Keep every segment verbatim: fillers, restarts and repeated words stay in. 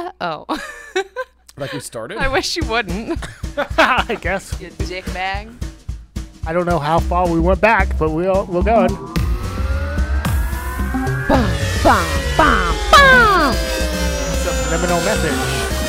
yet? Oh. Like we started? I wish you wouldn't. I guess. You dick bag. I don't know how far we went back, but we'll, we're going. Bum, bum, bum, bum. Subliminal message.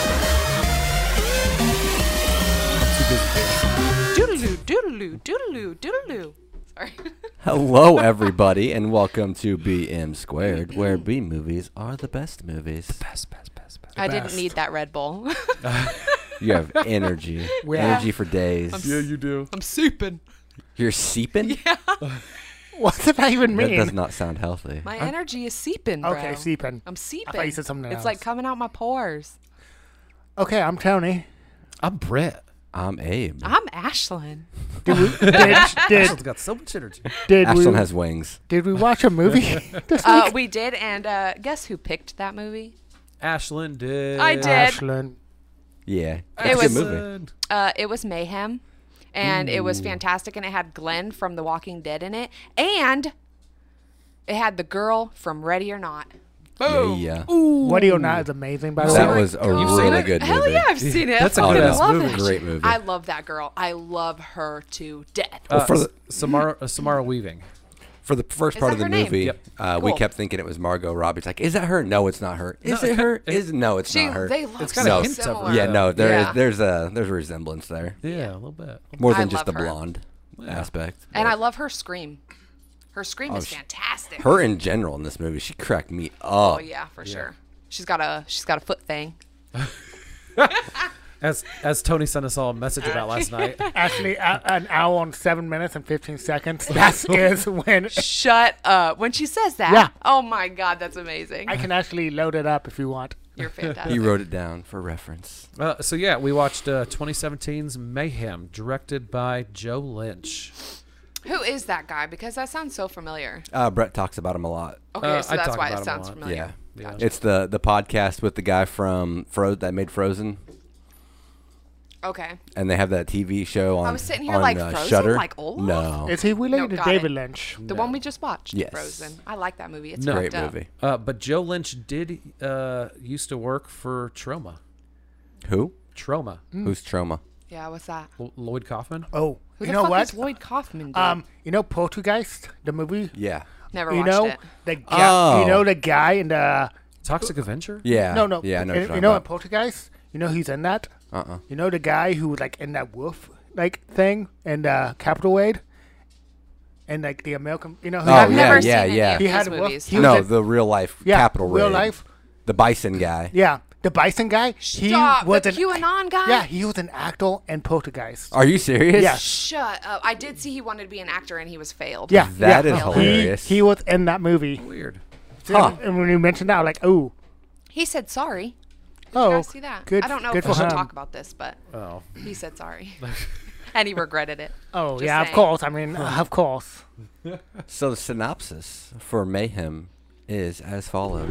Doodaloo, doodaloo, doodaloo, doodaloo. Sorry. Hello, everybody, and welcome to B M Squared, where B movies are the best movies. Best, best, best, best. I best. didn't need that Red Bull. You have energy, Yeah. energy for days. I'm Yeah, you do. I'm souping. You're seeping? Yeah. What does that even That mean? does not sound healthy. My energy is seeping, bro. Okay, seeping. I'm seeping. I thought you said something It's else. like coming out my pores. Okay, I'm Tony. I'm Brett. I'm Abe. I'm Ashlyn. Did we, did, Ashlyn's did, got so much energy. did, we, Ashton has wings. did we watch a movie this Uh, week? we did, and uh, guess who picked that movie? Ashlyn did. I did. Ashlyn. Yeah. It It's a was- good movie. Uh, it was Mayhem, and it was fantastic, and it had Glenn from The Walking Dead in it, and it had the girl from Ready or Not. Boom. Yeah. What or Not is amazing, by the That way. was a God. seen really it? good Hell movie. yeah, I've seen it. That's a I good fucking ass love movie. that Great shit. movie. I love that girl. I love her to death. Uh, for for the- Samara, uh, Samara Weaving. For the first Is part that of the her name? movie, Yep. uh, we Cool. kept thinking it was Margot Robbie. It's like, is that her? No, it's not her. Is No, it her? it- Is no, it's She, not her. they look It's got so a hint of similar. her. yeah, no, there is Yeah. there's a there's a resemblance there. Yeah, a little bit. More I than just the love her. blonde aspect. And but I love her scream. Her scream Oh, is she- fantastic. her in general in this movie, she cracked me up. Oh yeah, for sure. She's got a she's got a foot thing. As as Tony sent us all a message about last night. Actually, a, an hour and seven minutes and fifteen seconds. That is when Shut up. When she says that. Yeah. Oh my god, that's amazing. I can actually load it up if you want. You're fantastic. He wrote it down for reference. Uh, so yeah, we watched uh, twenty seventeen's Mayhem, directed by Joe Lynch. Who is that guy? Because that sounds so familiar. Uh, Brett talks about him a lot. Okay, Uh, so I that's talk why about it him a sounds lot. familiar. Yeah. Yeah. Gotcha. It's the the podcast with the guy from Fro that made Frozen, Okay. and they have that T V show on. I was sitting here on, like uh, Frozen, Shudder. like Olaf? No, Is he related No, to got David it. Lynch? The one we just watched, Yes. Frozen. I like that movie. It's No. great fucked up. movie. Uh, but Joe Lynch did uh, used to work for Troma. Who? Troma. Who's Trauma? Yeah, what's that? L- Lloyd Kaufman. Oh, Who you the know fuck what? is Lloyd Kaufman? Dude? Um, you know Poltergeist, the movie. Yeah. Never You watched know it. the guy. Oh. You know the guy in the. Toxic Avenger. Yeah. No, no. Yeah, I know. You, what you're you know in talking Poltergeist. You know he's in that. about. Uh-uh. You know the guy who was like in that wolf like thing in uh, Capital Wade, and like the American. You know. Who Oh, I've yeah, never yeah, seen yeah. any of He these had a wolf- movies. he was No, in- the real life Yeah, Capital real Raid. life. The Bison guy. Yeah, the Bison guy. He Stop. was The an QAnon guy? Yeah, he was an actor in Poltergeist. Are you serious? Yeah. Shut up. I did see he wanted to be an actor and he was failed. Yeah, That yeah. is He- hilarious. He, he was in that movie. Weird. Huh. And when you mentioned that, I was like, oh, He said sorry. oh, You guys see that? good. I don't know good if we for should him. talk about this, but Oh. he said sorry. And he regretted it. Oh, Just yeah, saying. of course. I mean, of course. So the synopsis for Mayhem is as follows.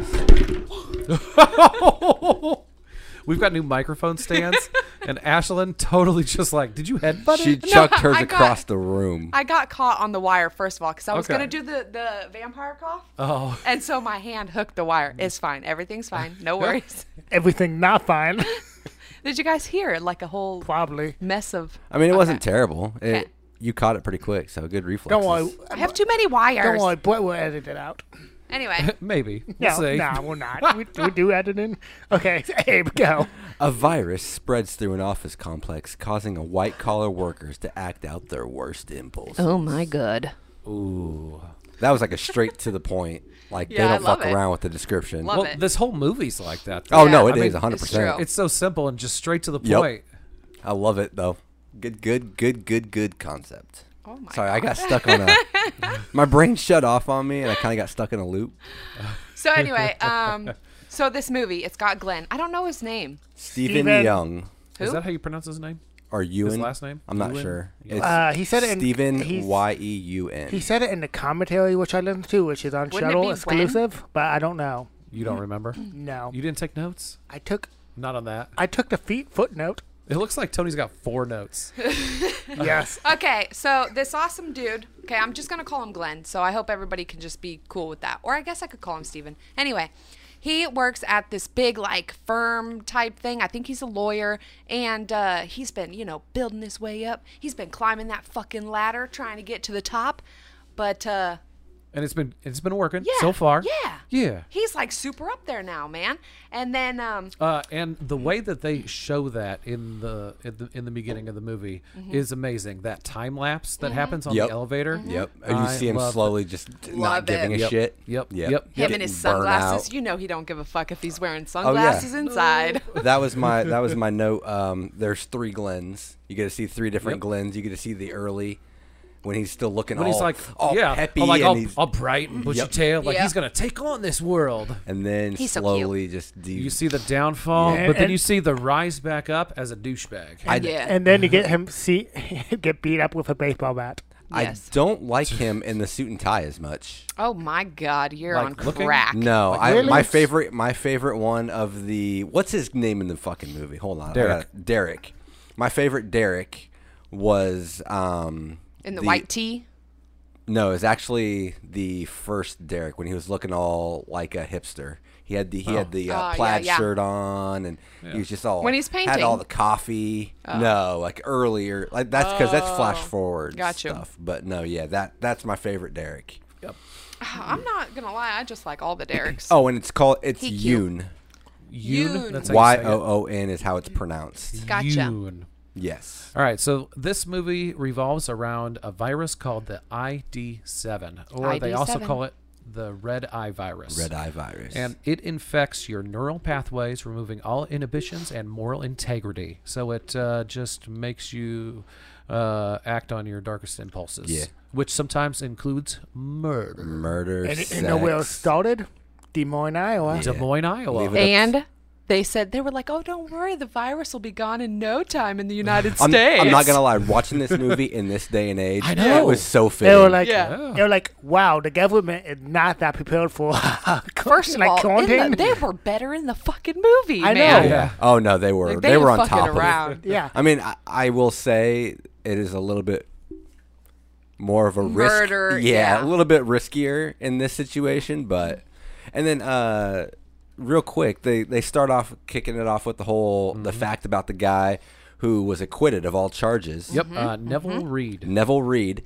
We've got new microphone stands, and Ashlyn totally just like, did you headbutt She it? chucked hers I got- across the room. I got caught on the wire, first of all, because I was Okay. going to do the, the vampire cough. Oh. And so my hand hooked the wire. It's fine. Everything's fine. No worries. Everything not fine. Did you guys hear it? Like a whole Probably. mess of... I mean, it Okay. wasn't terrible. It, Okay. You caught it pretty quick, so good reflexes. Don't worry. I have too many wires. Don't worry. Brett will edit it out. Anyway. Maybe. We'll No, see. no, we're not. we, we do editing. Okay, Abe, go. A virus spreads through an office complex, causing a white-collar workers to act out their worst impulse. Oh, my God. Ooh. That was like a straight to the point. Like, Yeah, they I don't love fuck it. around with the description. Love Well, it. this whole movie's like that. Oh, Yeah. no, it I is mean, one hundred percent. true. It's so simple and just straight to the Yep. point. I love it, though. Good, good, good, good, good concept. Oh, my Sorry, God. I got stuck on a... My brain shut off on me, and I kind of got stuck in a loop. So anyway, um, so this movie, it's got Glenn. I don't know his name. Stephen Steven- Young. Who? Is that how you pronounce his name? Or Ewan. His last name? I'm not Ewan? sure. Yeah. It's Uh, he said it in- Stephen he's- Y E U N. He said it in the commentary, which I listened to, which is on Wouldn't it Shuttle be exclusive, but I don't know. You don't remember? No. You didn't take notes? I took Not on that. I took the feet footnote. It looks like Tony's got four notes. Yes. Okay, so this awesome dude. Okay, I'm just gonna call him Glenn. So I hope everybody can just be cool with that. Or I guess I could call him Steven. Anyway, He works at this big like firm type thing. I think he's a lawyer, and uh, he's been, you know, building his way up. He's been climbing that fucking ladder, trying to get to the top. But uh, And it's been it's been working yeah, so far. Yeah, Yeah. He's like super up there now, man. And then um, Uh, and the way that they show that in the in the, in the beginning of the movie Mm-hmm. is amazing. That time lapse that happens on Yep. the elevator. Yep. You I see him love slowly just Love not giving it. a Yep. shit. Yep. Yep. Yep. him Getting and his burnt sunglasses. out. You know he don't give a fuck if he's wearing yeah. sunglasses inside. That was my that was my note. Um, there's three Glens. You get to see three different Yep. Glens. You get to see the early when he's still looking When all, he's like, all yeah, peppy all like and all, he's, all bright and bushy Yep. tailed, like Yep. he's gonna take on this world. and then He's so slowly just do. You see the downfall, Yeah, but then and- you see the rise back up as a douchebag. I, yeah. And then you get him see get beat up with a baseball bat. I Yes. don't like him in the suit and tie as much. Oh my God, you're Like on looking? crack. No, Like, I, really? my favorite my favorite one of the what's his name in the fucking movie? Hold on, I Derek. gotta- Derek. My favorite Derek was um In the, white tee. No, it's actually the first Derek when he was looking all like a hipster. He had the he had the uh, Oh, yeah, plaid yeah. shirt on, and he was just all When he's had painting. all the coffee. No, like earlier, like that's because that's flash Oh, forward gotcha. stuff. But no, yeah, that that's my favorite Derek. I'm not gonna lie, I just like all the Dereks. Oh, and it's called it's He cute. Yoon. Yoon. Yoon. That's how you Y say it. O O N is how it's pronounced. Gotcha. Yoon. Yes. All right, so this movie revolves around a virus called the I D seven, or they also I D seven. call it the red eye virus. Red eye virus. And it infects your neural pathways, removing all inhibitions and moral integrity. So it uh, just makes you uh, act on your darkest impulses, Yeah. which sometimes includes murder. murder. And, sex. and know where it started? Des Moines, Iowa. Yeah. Des Moines, Iowa. Leave it up. And they said, they were like, oh, don't worry, the virus will be gone in no time in the United I'm, States. I'm not gonna lie. Watching this movie in this day and age, I know. it was so They fitting. were like, Yeah. they were like, wow, the government is not that prepared for First of like all, in quarantine. the, they were better in the fucking movie, I know. man. Yeah. Oh no, they were Like, they, they were on fucking top around. of it. yeah. I mean, I, I will say it is a little bit more of a Murder, risk. Yeah, yeah. a little bit riskier in this situation, but and then uh, real quick, they they start off kicking it off with the whole the fact about the guy who was acquitted of all charges. Yep, uh, Neville Reed. Neville Reed,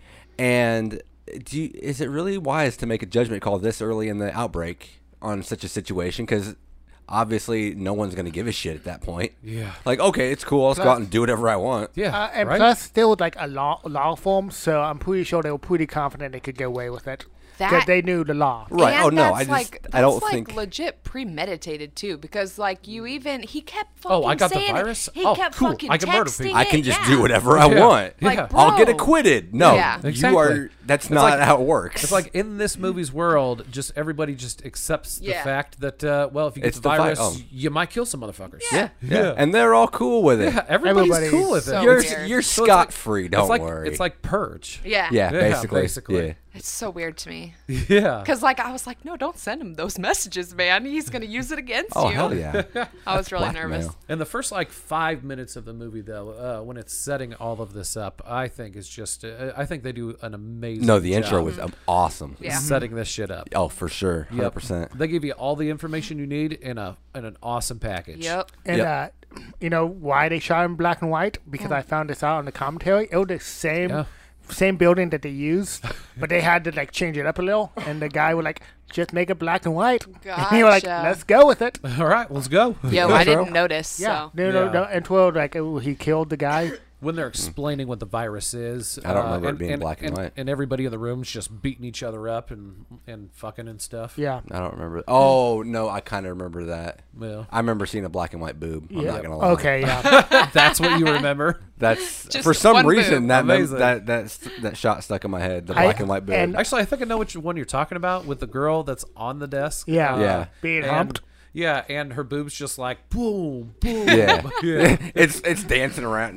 and do you, is it really wise to make a judgment call this early in the outbreak on such a situation? Because obviously no one's going to give a shit at that point. Yeah. Like, okay, it's cool. Let's go out and do whatever I want. Yeah, Uh, and right? plus, there was like a law law form, so I'm pretty sure they were pretty confident they could get away with it. That- Because they knew the law. Right. And Oh, no, that's I just- like, I don't that's, like, think- legit premeditated too, because like you even he kept fucking Oh, I got the saying it. virus? He Oh, kept cool. fucking I can murder texting people. I it, can just yeah. do whatever I Yeah. want. Like, Yeah. bro. I'll get acquitted. No, Yeah. you Exactly. are. That's not like- how it works. It's like in this movie's world, just everybody just accepts the Yeah. fact that, uh, well, if you get It's the the vi- virus, oh. you might kill some motherfuckers. yeah, yeah, Yeah. and they're all cool with it. Yeah, everybody's Everybody's cool with it. so You're weird. you're So it's like- scot free. Don't it's like, worry. It's like Purge. Yeah. yeah, Yeah, basically, basically. Yeah. It's so weird to me. Yeah. Because, like, I was like, no, don't send him those messages, man. He's going to use it against Oh you. hell yeah! I was really blackmail. nervous. And the first like five minutes of the movie, though, uh, when it's setting all of this up, I think is just, uh, I think they do an amazing. No, the intro job was um, awesome. Yeah. setting this shit up. Oh, for sure, hundred Yep. percent. They give you all the information you need in a in an awesome package. Yep. And Yep. uh, you know why they shot in black and white? Because I found this out on the commentary. It was the same Yeah. same building that they used, but they had to like change it up a little. And the guy was like, "Just make it black and white." And he was like, Gotcha. "Let's go with it." All right, let's go. Yo, I didn't notice. Yeah, So. no, no, Yeah. no. And twelve, like oh, he killed the guy. When they're explaining what the virus is, I don't uh, remember it and, being and, black and and, white. and everybody in the room's just beating each other up and and fucking and stuff. Yeah, I don't remember. Oh no, I kind of remember that. Well, I remember seeing a black and white boob. I'm yeah. not gonna lie. Okay, yeah. that's what you remember. That's Just for some one reason boob. that mem- Amazing. that that st- that shot stuck in my head. The I- black and white boob. and- Actually, I think I know which one you're talking about with the girl that's on the desk. Yeah. Uh, Yeah. Being and- humped. Yeah, and her boobs just like boom, boom. yeah, Yeah. it's it's dancing around.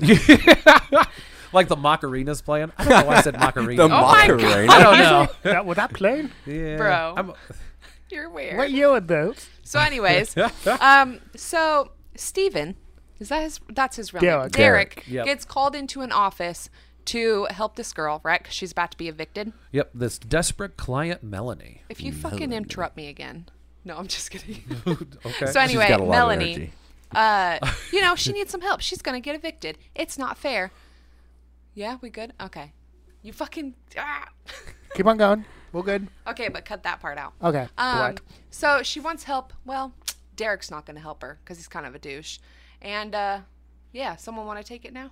Like the Macarena's playing. I don't know why I said Macarena. the my Macarena. I don't know. that, was that playing? Yeah. Bro. I'm- You're weird. What year was those? So, anyways, um, so Steven, is that his? That's his real name. Derek. Derek Derek. Yep. gets called into an office to help this girl, right? Because she's about to be evicted. Yep, this desperate client, Melanie. If you fucking interrupt me again, No, I'm just kidding. Okay. So anyway, She's got a lot Melanie, of energy. uh, you know, she needs some help. She's gonna get evicted. It's not fair. Yeah, we good? Okay. You fucking. Ah. Keep on going. We're good. Okay, but cut that part out. Okay. Um, what? So she wants help. Well, Derek's not going to help her because he's kind of a douche. And, uh, yeah, someone want to take it now?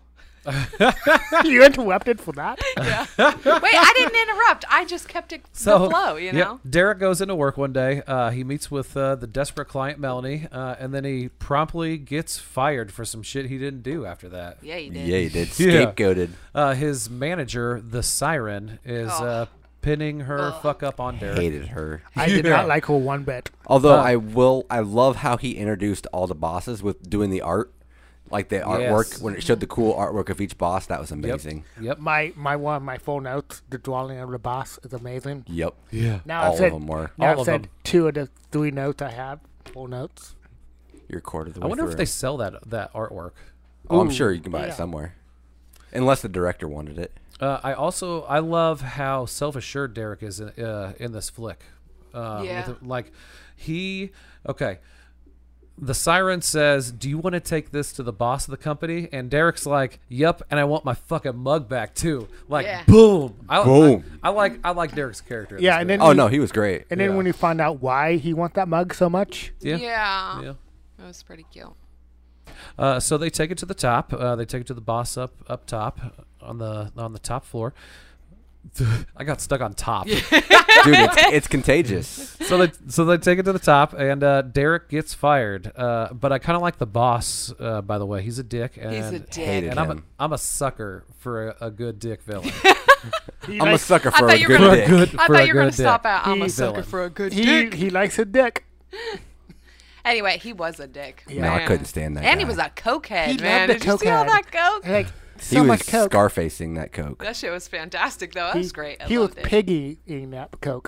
You interrupted for that? Yeah. Wait, I didn't interrupt. I just kept it So, the flow, you yep, know? Derek goes into work one day. Uh, he meets with uh, the desperate client, Melanie, uh, and then he promptly gets fired for some shit he didn't do after that. Yeah, you did. Yeah, you did. Yeah. Scapegoated. Uh, his manager, the Siren, is Oh. uh, pinning her fuck up on Derek. Hated her. I did Yeah. not like her one bit. Although Uh, I will, I love how he introduced all the bosses with doing the art, like the artwork Yes. when it showed the cool artwork of each boss. That was Yep. amazing. Yep. My my one of my full notes, the drawing of the boss is amazing. Yep. Yeah. Now All I've said, of them were. now All I've of said them. two of the three notes I have, full notes. You're a quarter of the way I wonder if through. they sell that that artwork. Oh, I'm Ooh, sure you can buy yeah. it somewhere, unless the director wanted it. Uh, I also I love how self-assured Derek is in, uh, in this flick. Uh, Yeah. with, like he okay. The Siren says, "Do you want to take this to the boss of the company?" And Derek's like, "Yep, and I want my fucking mug back too." Like, Yeah. boom. I, Boom. I, I like I like Derek's character. in Yeah, this and movie. then Oh you- no, he was great. And then Yeah. when you find out why he wants that mug so much, yeah, Yeah. yeah. That was pretty cute. Uh, so they take it to the top. Uh, they take it to the boss up up top on the on the top floor. I got stuck on top. Dude, it's, it's contagious. so they so they take it to the top, and uh, Derek gets fired. Uh, but I kind of like the boss. Uh, by the way, he's a dick. And, He's a dick. Hated And I'm a, him. I'm a sucker for a, a good dick villain. he I'm a likes, sucker I for thought a you good were gonna- dick. Good- I for a thought you were going good to stop dick. at, I'm a He- sucker Villain. for a good he, dick. he likes a dick. Anyway, he was a dick. Yeah. No, I man. couldn't stand that And he guy. was a cokehead, He man. loved the Did you see all cokehead. that coke? Like, He so was much coke. scarfacing that coke. That shit was fantastic, though. That he, was great. I he was loved it. piggy eating that coke.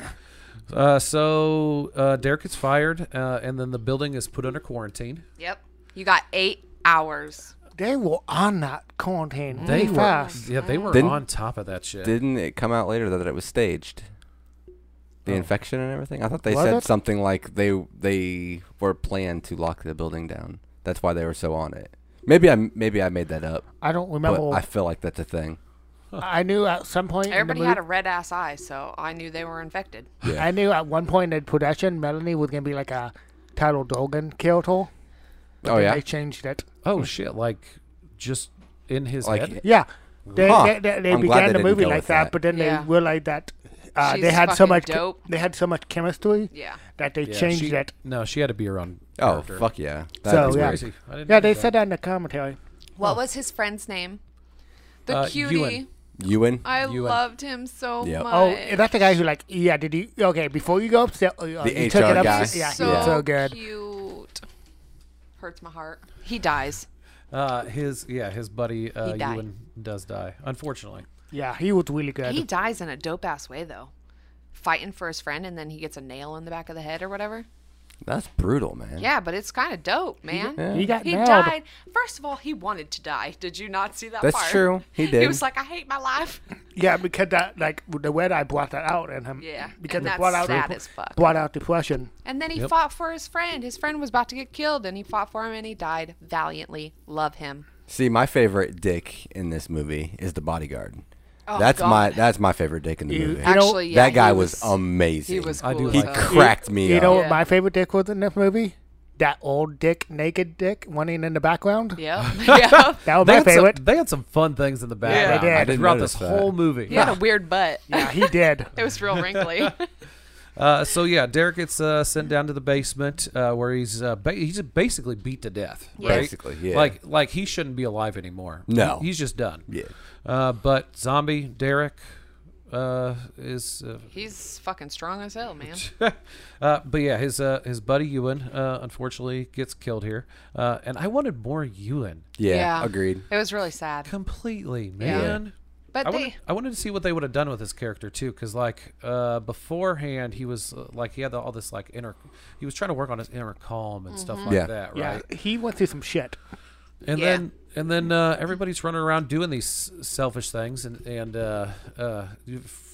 uh, so uh, Derek gets fired, uh, and then the building is put under quarantine. Yep. You got eight hours. They were on that quarantine They really were fast. yeah, they were Didn't- on top of that shit. Didn't it come out later that it was staged? The Oh. infection and everything. I thought they Was said it? something like they they were planned to lock the building down. That's why they were so on it. Maybe I maybe I made that up, I don't but remember. I feel like that's a thing. I knew at some point. Everybody in the had a movie, red ass eye, so I knew they were infected. Yeah. I knew at one point in production, Melanie was gonna be like a Tyler Dogan character. but Oh, then yeah? They changed it. oh shit! Like just in his Like head. Yeah. They, Huh. they, they, they I'm glad began they the didn't movie go like with that, that. but then Yeah. they realized that uh, She's they had so fucking much. dope. They had so much chemistry Yeah. that they Yeah, changed she- it. No, she had to be her own. Oh character. fuck yeah! That So, is yeah. weird. Crazy. I didn't Yeah, know they that. said that in the commentary. What was his friend's name? The Uh, cutie. Ewan. Ewan. I Ewan. loved him so Yep. much. Oh, is that the guy who like? Yeah, did you? Okay, before you go upstairs, uh, you The took H R it up. guy. Yeah, so, yeah, so good. cute. Hurts my heart. He dies. Uh, his yeah, his buddy uh, He died. Ewan does die, unfortunately. Yeah, he was really good. He dies in a dope ass way though. Fighting for his friend and then he gets a nail in the back of the head or whatever. That's brutal, man. Yeah, but it's kind of dope, man. Yeah. He got He nailed. died. First of all, he wanted to die. Did you not see that That's part? true. He He did. was like, I hate my life. Yeah, because that like the way I brought that out in him. Yeah, because and it that's brought out sad as fuck. brought out depression. And then he Yep. fought for his friend. His friend was about to get killed, and he fought for him, and he died valiantly. Love him. See, my favorite dick in this movie is the bodyguard. Oh, that's God. my that's my favorite dick in the You- movie. you know, Actually, yeah, that guy he was, amazing. He was I cool. do as He like hell. cracked me You up. know Yeah. what my favorite dick was in this movie? That old dick, naked dick, running in the background. Yep. Yep. That was They my had, favorite. some, they had some fun things in the background they did. I didn't throughout notice this that. whole movie. He had a weird butt. Yeah, he did. It was real wrinkly. Uh, so yeah, Derek gets uh, sent down to the basement uh, where he's uh, ba- he's basically beat to death. Yeah. Right? Basically, yeah. Like like he shouldn't be alive anymore. No. He- he's just done. Yeah. Uh, but zombie Derek uh, is. Uh, He's fucking strong as hell, man. uh, but yeah, his uh, his buddy Ewan uh, unfortunately gets killed here, uh, and I wanted more Ewan. Yeah, Yeah. agreed. It was really sad. Completely, Yeah. man. But I they, wanted, I wanted to see what they would have done with his character too, because like uh, beforehand he was uh, like he had the, all this like inner, he was trying to work on his inner calm and stuff like Yeah. that, Yeah, right? he went through some shit. And Yeah. then and then uh, everybody's running around doing these selfish things, and and uh, uh, you f-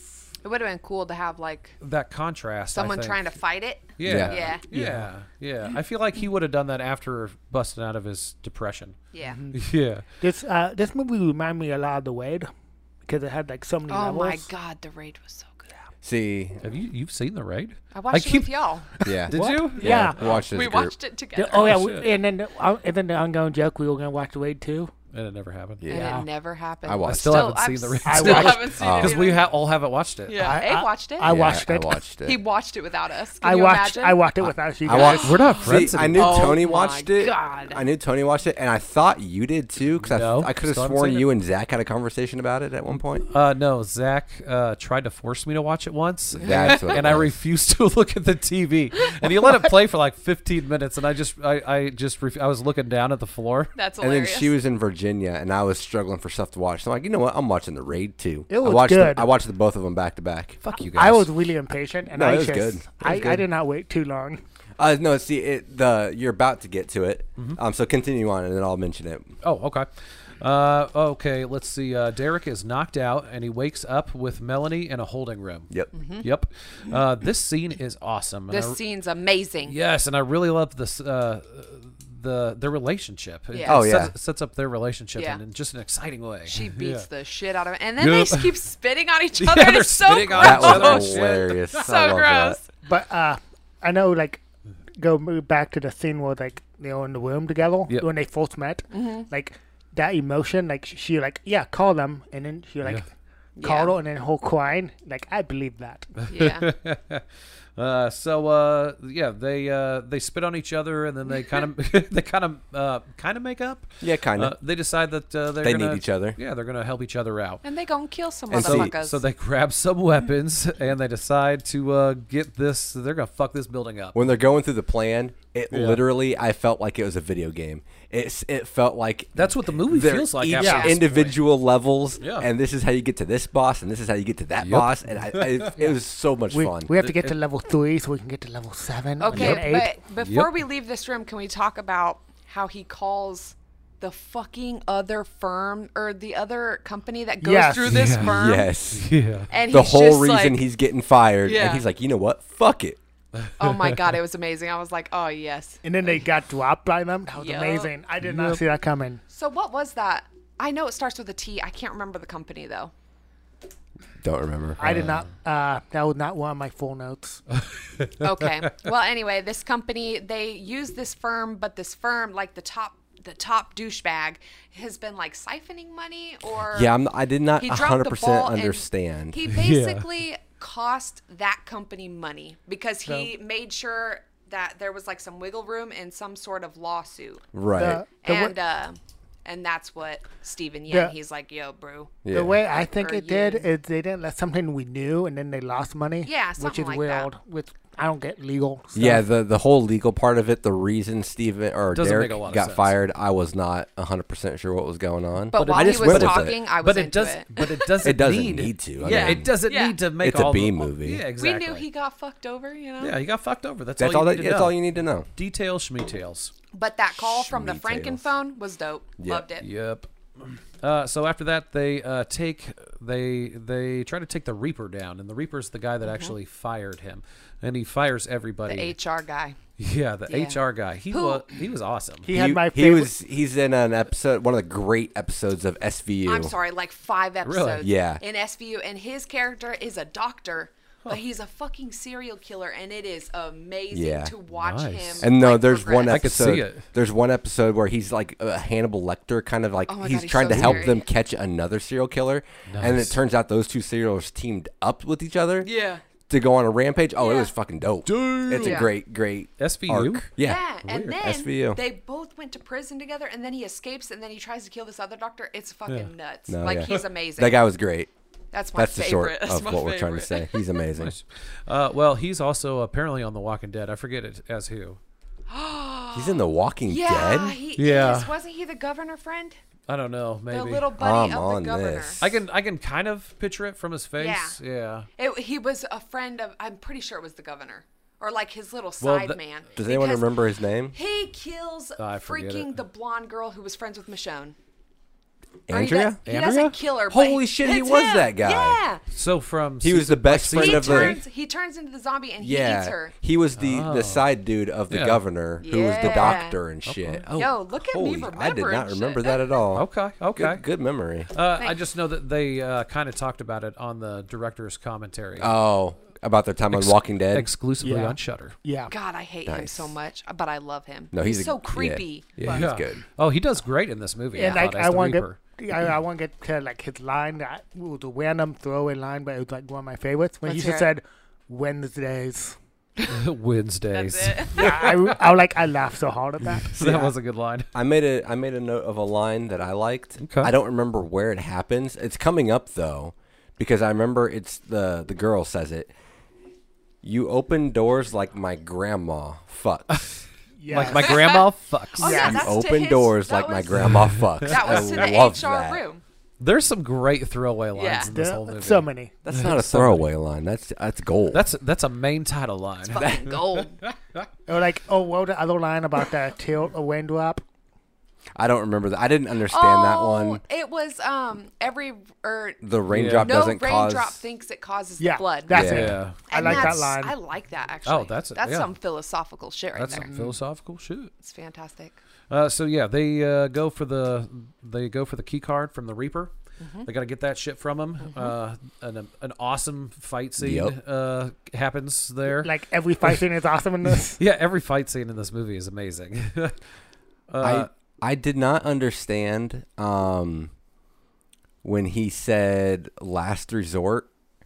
It would have been cool to have like that contrast. I someone think. trying to fight it. Yeah. Yeah. Yeah. Yeah. I feel like he would have done that after busting out of his depression. Yeah. Yeah. This uh, this movie reminded me a lot of The Raid because it had like so many Oh levels. my God, the raid was so good. See, Have you you've seen The Raid? I watched keep- it with y'all. yeah. Did you? Yeah. we watched it as We a group. watched it together. The- oh yeah, Oh, we, shit. and then the, uh, and then the ongoing joke we were gonna watch The Raid too. And it never happened. Yeah. And Yeah. it never happened. I I watched still haven't I've seen The Raid. I Still watched- haven't seen it. Because we either. ha- all haven't watched it. Yeah, I- Abe I- watched it. I Yeah, watched I it. watched it. He watched it without us. Can I you watched imagine? I watched it without you I guys. watched. We're not See, friends I knew anymore. Tony Oh my watched it. God. I knew Tony watched it, and I thought you did too, because No, I, I could have still haven't sworn seen you it. and Zach had a conversation about it at one point. Uh, no, Zach uh, tried to force me to watch it once. That's what it and I was. refused to look at the T V. And he let it play for like fifteen minutes, and I just, I, I just, ref- I was looking down at the floor. That's And then hilarious. she was in Virginia, and I was struggling for stuff to watch. So I'm like, you know what? I'm watching The Raid too. It was I watched good. The, I watched the both of them back to back. Fuck you guys. I was really impatient, and No, I it was just good. It was I, I good. did not wait too long. Uh, no, see, it, the you're about to get to it. Mm-hmm. Um, so continue on, and then I'll mention it. Oh, okay. Uh, okay, let's see. Uh, Derek is knocked out, and he wakes up with Melanie in a holding room. Yep. Yep. Uh, this scene is awesome. and This I- scene's amazing. Yes, and I really love this. Uh, the their relationship. It Yeah. Oh, sets, yeah. sets up their relationship Yeah. in, in just an exciting way. She beats Yeah. the shit out of him, and then Yep. they just keep spitting on each Yeah, other. and they're it's so spitting gross. on That each other. was shit. hilarious. I So love gross. that. But uh, I know, like, go move back to the scene where like they were in the room together Yep. when they first met. Mm-hmm. Like that emotion, like she, she like yeah, call them, and then she like Yeah. called her, and then her crying. Like I believe that. Yeah. Uh, so uh, yeah, they uh, they spit on each other, and then they kind of they kind of uh, kind of make up. Yeah, kind of. Uh, they decide that uh, they're They gonna, need each other. Yeah, they're gonna help each other out. And they gonna kill some And see- motherfuckers. So they grab some weapons and they decide to uh, get this. They're gonna fuck this building up. When they're going through the plan, it Yeah. literally, I felt like it was a video game. It's, it felt like That's what the movie they're feels like. each after this point. individual levels, Yeah. and this is how you get to this boss, and this is how you get to that Yep. boss, and I, I, it was so much We, fun. we have to get It- to level three so we can get to level seven. and then okay, eight. but before Yep. we leave this room, can we talk about how he calls the fucking other firm or the other company that goes Yes. through this Yeah. firm? Yes. Yeah. And The he's whole just reason like, he's getting fired, Yeah. and he's like, you know what? Fuck it. oh my god, it was amazing. I was like, oh yes. And then they got dropped by them. That was Yup. amazing. I did not Yep. see that coming. So what was that? I know it starts with a T. I can't remember the company though. Don't remember. I did not. Uh, that was not one of my full notes. Okay. Well, anyway, this company, they use this firm, but this firm, like the top the top douchebag, has been like siphoning money or Yeah, I'm, I did not he one dropped hundred the percent ball and understand. He basically cost that company money because he made sure that there was like some wiggle room in some sort of lawsuit. right. The, the, And wa- uh and that's what Steven Yen, Yeah. he's like, yo, bro. yeah. the way I think Or it did yen. is they didn't let something we knew, and then they lost money. Yeah, which something is like weird. that. Which I don't get legal. Stuff. Yeah, the the whole legal part of it, the reason Steven or Doesn't Derek make a lot of got sense. fired, I was not one hundred percent sure what was going on. But, But it- while I he just was went with it. talking, I was But it into does. it. But it doesn't. It doesn't need, need to. I yeah, mean- it doesn't Yeah. need to make It's a all B the, movie. Yeah, We exactly. knew he got fucked over, you know? Yeah, he got fucked over. That's, That's all all. you That, need to that's know. all you need to know. Details, schmetails. But that call from the Schmeetails. Frankenphone was dope. Yep. Loved it. Yep. Uh, so after that, they uh, take they they try to take the Reaper down, and the Reaper's the guy that actually fired him, and he fires everybody. The H R guy. yeah, the Yeah. H R guy. He Who- was he was awesome. He had my he favorite. was he's in an episode, one of the great episodes of S V U. I'm sorry, like five episodes Yeah. in S V U, and his character is a doctor, but he's a fucking serial killer, and it is amazing Yeah. to watch Nice. him. And no, like, there's one progress. I could see episode. it. There's one episode where he's like a Hannibal Lecter, kind of like Oh my he's God, he's trying so to help scary. them catch another serial killer, and it Nice. turns out those two serial killers teamed up with each other Yeah. to go on a rampage. Oh, it Yeah. was fucking dope. Dude. It's Yeah. a great, great S V U? arc. Yeah. Yeah, and Weird. then S V U. they both went to prison together, and then he escapes, and then he tries to kill this other doctor. It's fucking nuts. No, like yeah. he's amazing. That guy was great. That's my That's the short favorite. That's of my what we're trying to favorite. say. He's amazing. Uh, well, he's also apparently on The Walking Dead. I forget it as who. He's in The Walking Yeah, Dead. he Yeah. is. Wasn't he the governor friend? I don't know. Maybe The little buddy I'm of the on governor. this. I can I can kind of picture it from his face. Yeah. It, he was a friend of. I'm pretty sure it was the governor, or like his little Well, side the- man. Does anyone Because remember his name? He kills I forget freaking it. the blonde girl who was friends with Michonne. Or he Andrea? does- He, Andrea? doesn't kill her. but Holy shit, he it's was him. that guy. Yeah. So from He was the season- best like friend He of the- turns, he turns into the zombie and he Yeah, eats her. he was the, Oh. the side dude of the Yeah. governor who was the Yeah. doctor and shit. Okay. Oh, Yo, look at me holy, I did remembering not remember shit. that at all. Okay, okay. Good, good memory. Uh, I Thanks. just know that they uh, kind of talked about it on the director's commentary. Oh, about their time Ex- on Walking Dead. exclusively Yeah. on Shutter. Yeah. God, I hate him Nice. so much, but I love him. No, he's a- so yeah. creepy. Yeah, but- he's good. Oh, he does great in this movie. And I like thought, I as the want to Reaper. get, I, I want to get to like his line that was a random throwaway line, but it was like one of my favorites when Let's he hear just it. said Wednesdays. Wednesdays. That's it. Yeah, I, I like I laughed so hard at that. So that was a good line. I made a I made a note of a line that I liked. Okay. I don't remember where it happens. It's coming up though, because I remember it's the the girl says it. You open doors like my grandma fucks. Yeah. Like my grandma fucks. Oh, yeah, Yeah. You that's to open his- doors that like my was- grandma fucks. That was I to the love H R that. room. There's some great throwaway lines Yeah. in this There- whole movie. so many. That's not a So many. throwaway line. That's that's gold. That's that's a main title line. Fucking gold. Or like, oh, what was the other line about the tilt or raindrop? I don't remember that. I didn't understand that one. Oh, it was um every or The raindrop no doesn't raindrop cause. thinks it causes Yeah, the blood. that's Yeah. it. Yeah. I And like that that's- line. I like that actually. Oh, that's- that's yeah. some philosophical shit right That's there. some philosophical shit. It's fantastic. Uh, so yeah, they uh, go for the they go for the key card from the Reaper. Mm-hmm. They got to get that shit from him. Uh, an an awesome fight scene Yep. uh, happens there. Like every fight scene is awesome in this. yeah, every fight scene in this movie is amazing. uh, I I did not understand um, when he said last resort,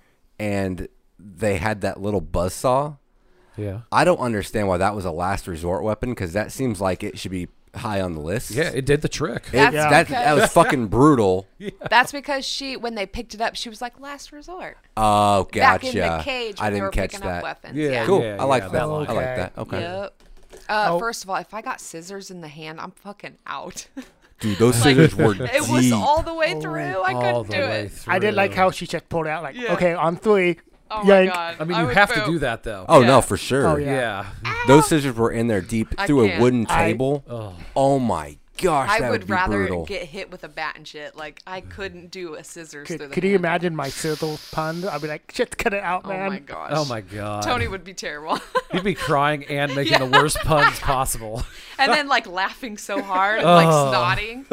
and they had that little buzzsaw. yeah, I don't understand why that was a last resort weapon, because that seems like it should be high on the list. yeah, it did the trick. It- That's that, that was because- fucking brutal. That's because she, when they picked it up, she was like, "Last resort." Oh, Back gotcha. in the cage when I they were didn't catch picking up that. weapons. Yeah, Yeah. Cool. Yeah, I like yeah, that. that I like Okay. that. Okay. Yep. Uh, Oh. First of all, if I got scissors in the hand, I'm fucking out. Dude, those Like, scissors were it was deep. all the way through. I All couldn't the do way it. through. I did like how she just pulled out like, Yeah. okay, on three. Oh my yank. god. I mean, you would have to poop. do that though. Oh, Yeah. no, for sure. Oh, yeah. yeah. Those scissors were in there deep I through a can't. wooden I- table. Oh. Oh, my gosh, I that would would be rather brutal. get hit with a bat and shit. Like I couldn't do a scissors through Could, the could you hand. imagine my sizzle pun? I'd be like, shit, cut it out, Oh man. my gosh. Oh my god. Tony would be terrible. He'd be crying and making the worst puns possible. and then like laughing so hard and like Oh. snotting.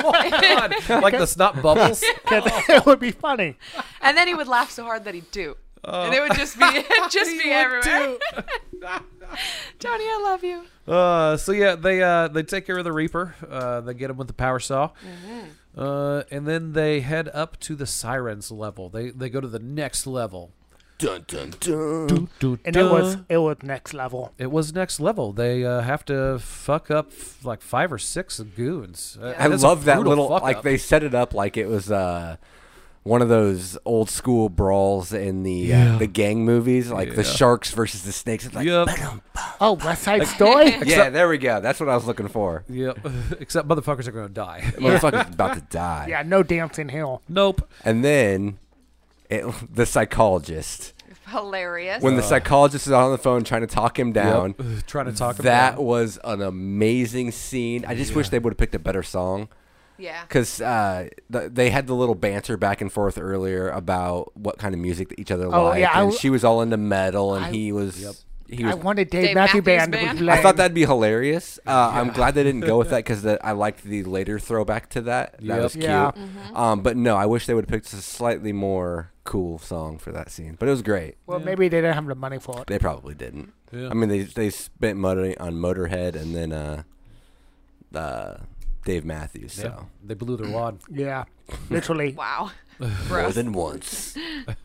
God, like the snot bubbles. 'Cause it would be funny. And then he would laugh so hard that he'd do. Oh. And it would just be it'd just be everywhere. Tony, I love you. Uh, so yeah, they uh, they take care of the Reaper. Uh, they get him with the power saw, Mm-hmm. uh, and then they head up to the Sirens level. They they go to the next level. Dun, dun, dun. And it was it was next level. It was next level. They uh, have to fuck up f- like five or six goons. Uh, I and it's a love that brutal little, fuck like, up. they set it up like it was uh, one of those old school brawls in the Yeah. uh, the gang movies, like the Yeah. sharks versus the snakes. It's like, Yep. Oh, West Side Story? yeah, there we go. That's what I was looking for. Yep. Except motherfuckers are going to die. Motherfucker's about to die. Yeah, no dancing hill. Nope. And then it, the psychologist. Hilarious. When the psychologist is on the phone trying to talk him down, Yep. Trying to talk him that down. was an amazing scene. I just wish they would have picked a better song. yeah. Because uh, the, they had the little banter back and forth earlier about what kind of music that each other Oh, liked. yeah, I and w- she was all into metal, and I- he was. Yep. He I was. wanted Dave, Dave Matthews Matthews Band. Band. Was I lame. thought that'd be hilarious. Uh, I'm glad they didn't go with that because I liked the later throwback to that. That Yep. was cute. Yeah. Mm-hmm. Um, but no, I wish they would have picked a slightly more cool song for that scene. But it was great. Well, Yeah. maybe they didn't have the money for it. They probably didn't. Yeah. I mean, they they spent money on Motorhead and then uh, uh, Dave Matthews. Yeah. So They blew their wad. Yeah, literally. Wow. more Gross. than once.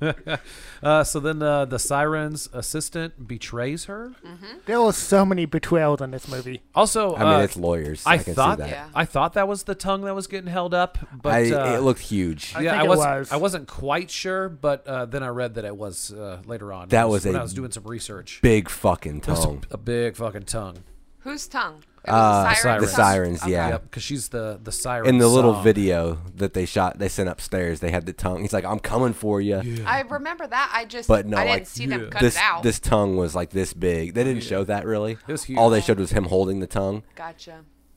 Uh, so then uh, the Sirens assistant betrays her. There were so many betrayals in this movie. Also, I mean, uh, it's lawyers. I, I can thought see that. Yeah. I thought that was the tongue that was getting held up, but I, uh, it looked huge. I yeah, think I it was, was. I wasn't quite sure, but uh, then I read that it was uh, later on. That when I was when a I was doing some research. Big fucking It was tongue. a, a big fucking tongue. Whose tongue? It Uh, was a siren the tongue? sirens, Okay. yeah. Yep, because she's the the siren. In the little song. video that they shot, they sent upstairs. They had the tongue. He's like, "I'm coming for you." I remember that. I just But no, I didn't like, see them yeah. cut This it out. this tongue was like this big. They didn't show that really. It was huge. All they showed was him holding the tongue. Gotcha.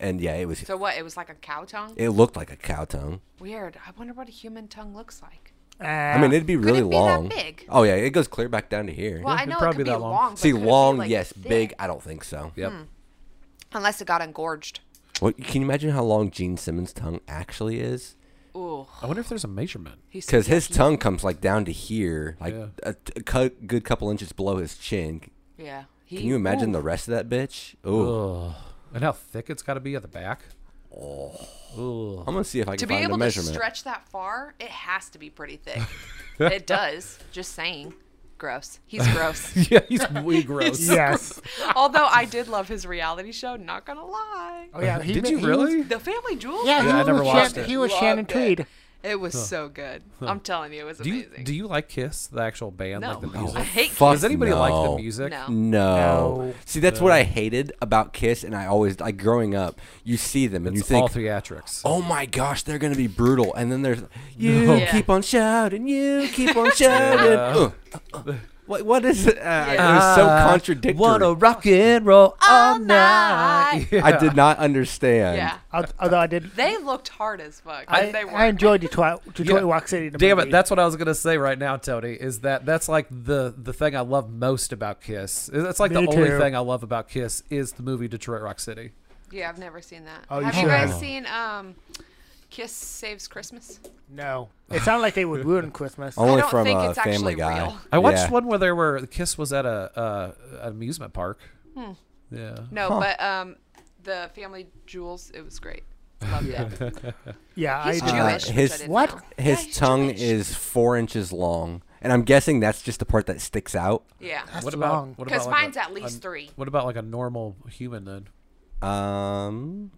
and yeah, it was. So what? It was like a cow tongue. It looked like a cow tongue. Weird. I wonder what a human tongue looks like. Uh, I mean, it'd be really it be that long. big? Oh yeah, it goes clear back down to here. Well, I it'd know it probably could be be that long. long. but See, could it be, long, like, yes. thick? Big, I don't think so. Yep. Unless it got engorged. Well, can you imagine how long Gene Simmons' tongue actually is? Ooh. I wonder if there's a measurement. He's Because his yucky. tongue comes like down to here, like Yeah. a, a cu- good couple inches below his chin. Yeah. He, Can you imagine ooh. the rest of that bitch? Ooh. Ugh. And how thick it's got to be at the back. Oh. Ugh. I'm gonna see if I To can be find able a to measurement. stretch that far, it has to be pretty thick. It does. Just saying. Gross. He's gross. Yeah, he's way gross. yes. Although I did love his reality show, not gonna lie. Oh yeah. He Did ma- you he really? Was, The Family Jewels? yeah, Yeah, he I was never with watched Shan- it. He was Loved Shannon it. Tweed. It was so good. I'm telling you, it was Do you amazing. do you like Kiss, the actual band, no. like the I music? hate Fuck Does anybody like no. the music? No. No. No. See, that's what I hated about Kiss, and I always like growing up. You see them, and It's you all think, theatrics. "Oh my gosh, they're gonna be brutal," and then there's you No. Yeah. keep on shouting, you keep on shouting. Yeah. Ugh. What what is it? Uh, It was so contradictory. Wanna rock and roll all night. night. I did not understand. Yeah. Al- Although I did. They looked hard as fuck. I, they were. I enjoyed Detroit, Detroit Yeah. Rock City. The Damn movie. it! That's what I was gonna say right now, Tony. Is that that's like the the thing I love most about Kiss. That's like Me the only too. thing I love about Kiss is the movie Detroit Rock City. Yeah, I've never seen that. Oh, you Have you should. guys seen um, Kiss Saves Christmas? No, it sounded like they would ruin Christmas. Only I don't from think a it's Family actually Guy. real. I watched Yeah. one where there were Kiss was at a uh, an amusement park. Yeah. No, but um, the Family Jewels, it was great. Loved it. Yeah, I He's did. Uh, Jewish. which his- I didn't What? know. His Yeah, he's tongue Jewish. is four inches long, and I'm guessing that's just the part that sticks out. Yeah. That's What about long. what Because about like mine's a- at least a- three. What about like a normal human then? Um,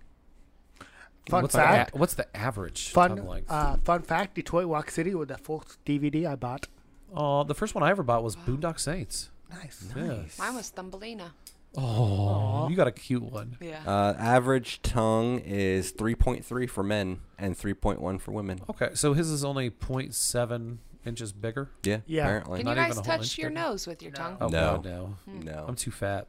Fun what's fact. The a- what's the average Fun, tongue length? uh, fun fact: Detroit Rock City was the fourth D V D I bought. Oh, the first one I ever bought was Boondock Saints. Nice. Yeah. Mine was Thumbelina. Oh, you got a cute one. Yeah. uh, average tongue is three point three for men and three point one for women. Okay, so his is only zero point seven inches bigger. Yeah, Yeah. apparently. Can not you even guys a whole touch inch your bigger? nose with your tongue? Oh No. God, no. No, I'm too fat.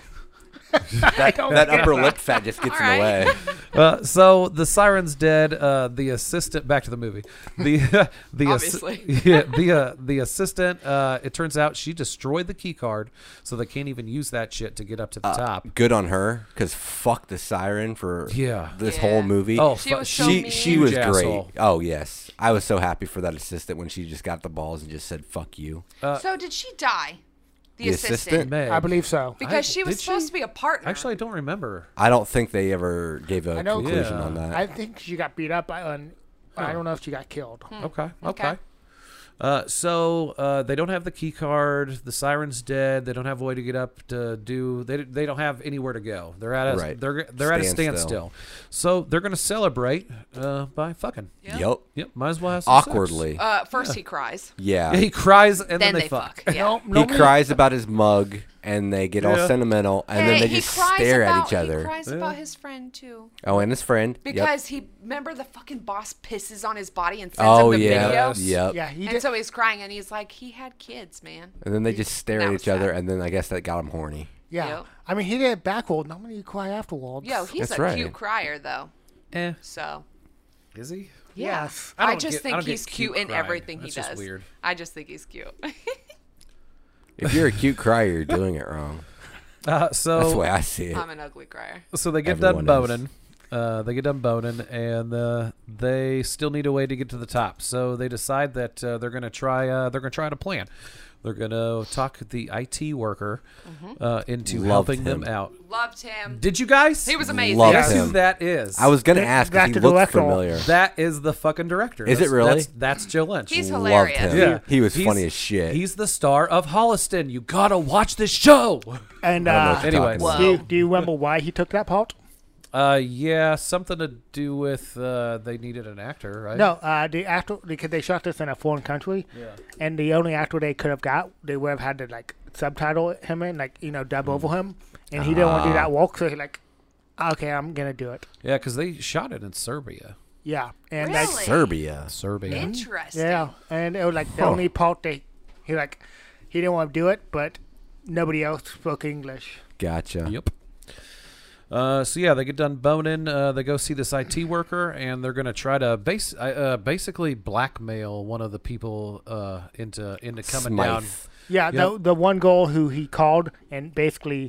that, that upper lip fat just gets in the Alright. way. Uh, so the siren's dead. Uh, the assistant. Back to the movie. The the assi- Obviously. yeah, the uh, the assistant. Uh, it turns out she destroyed the key card, so they can't even use that shit to get up to the top. Good on her, because fuck the siren for Yeah. this Yeah. whole movie. Oh, She fu- was so she mean. she was Huge great. asshole. Oh yes, I was so happy for that assistant when she just got the balls and just said "fuck you." Uh, So did she die? The, The assistant. assistant? Meg. I believe so. Because I- she was did supposed she? to be a partner. Actually, I don't remember. I don't think they ever gave a I know- conclusion Yeah. on that. I think she got beat up, and I don't know if she got killed. Okay. Okay. Okay. Uh, so uh, they don't have the key card. The siren's dead. They don't have a way to get up to do. They they don't have anywhere to go. They're at a Right. they're they're at a Standstill. standstill. So they're gonna celebrate uh, by fucking. Yeah. Yep. Yep. Might as well have some sex. Awkwardly. Uh, first he cries. yeah. Yeah, he cries and then, Then they, they fuck. fuck. Yeah. No, He nobody- cries about his mug, and they get all Yeah. sentimental, and Hey, then they he just cries stare about, at each other. He cries Yeah. about his friend too. Oh, and his friend. Yep. Because he remember the fucking boss pisses on his body and sends Oh him the yeah. video. Yes. Yep. Yeah, he And did. so he's crying and he's like, he had kids, man. And then they just stare That at was each other, sad. and then I guess that got him horny. yeah, Yep. I mean, he did it backward. Nobody cry afterwards. Yo, he's That's a right. cute crier though. Eh. So Is he? yeah. Yes. I I, don't just get- I think don't get he's cute cute in crying. everything That's he just does. weird. I just think he's cute. If you're a cute crier, you're doing it wrong. Uh, so That's the way I see it. I'm an ugly crier. So they get Everyone done is. boning. Uh, they get done boning, and uh, they still need a way to get to the top. So they decide that uh, they're going to try. Uh, they're going to try to plan. They're going to talk the I T worker uh, into Loved helping them him. out. Loved him. Did you guys? He was amazing. Loved Guess who him. that is? I was gonna Th- ask. 'cause that's He the looked director. familiar. That is the fucking director. Is it That's- really? That's, that's Joe Lynch. He's Loved hilarious. him. yeah, He was He's- funny as shit. He's the star of Holliston. You gotta watch this show. And I don't know uh, what you're Anyways. talking about. do, you, do you remember why he took that part? Uh, yeah, something to do with uh, they needed an actor, right? No, uh, the actor because they shot this in a foreign country, Yeah. and the only actor they could have got, they would have had to like subtitle him in, like you know, dub over him, and he didn't want to do that work, so he like, okay, I'm gonna do it. Yeah, because they shot it in Serbia. Yeah, and Really? like, Serbia. Serbia. Interesting. yeah, and it was like the Huh. only part they, he like, he didn't want to do it, but nobody else spoke English. Gotcha. Yep. Uh, so yeah, they get done boning. Uh, they go see this I T worker, and they're gonna try to base uh, basically blackmail one of the people uh, into into coming down. Smythe. Yeah, Yep. the the one girl who he called and basically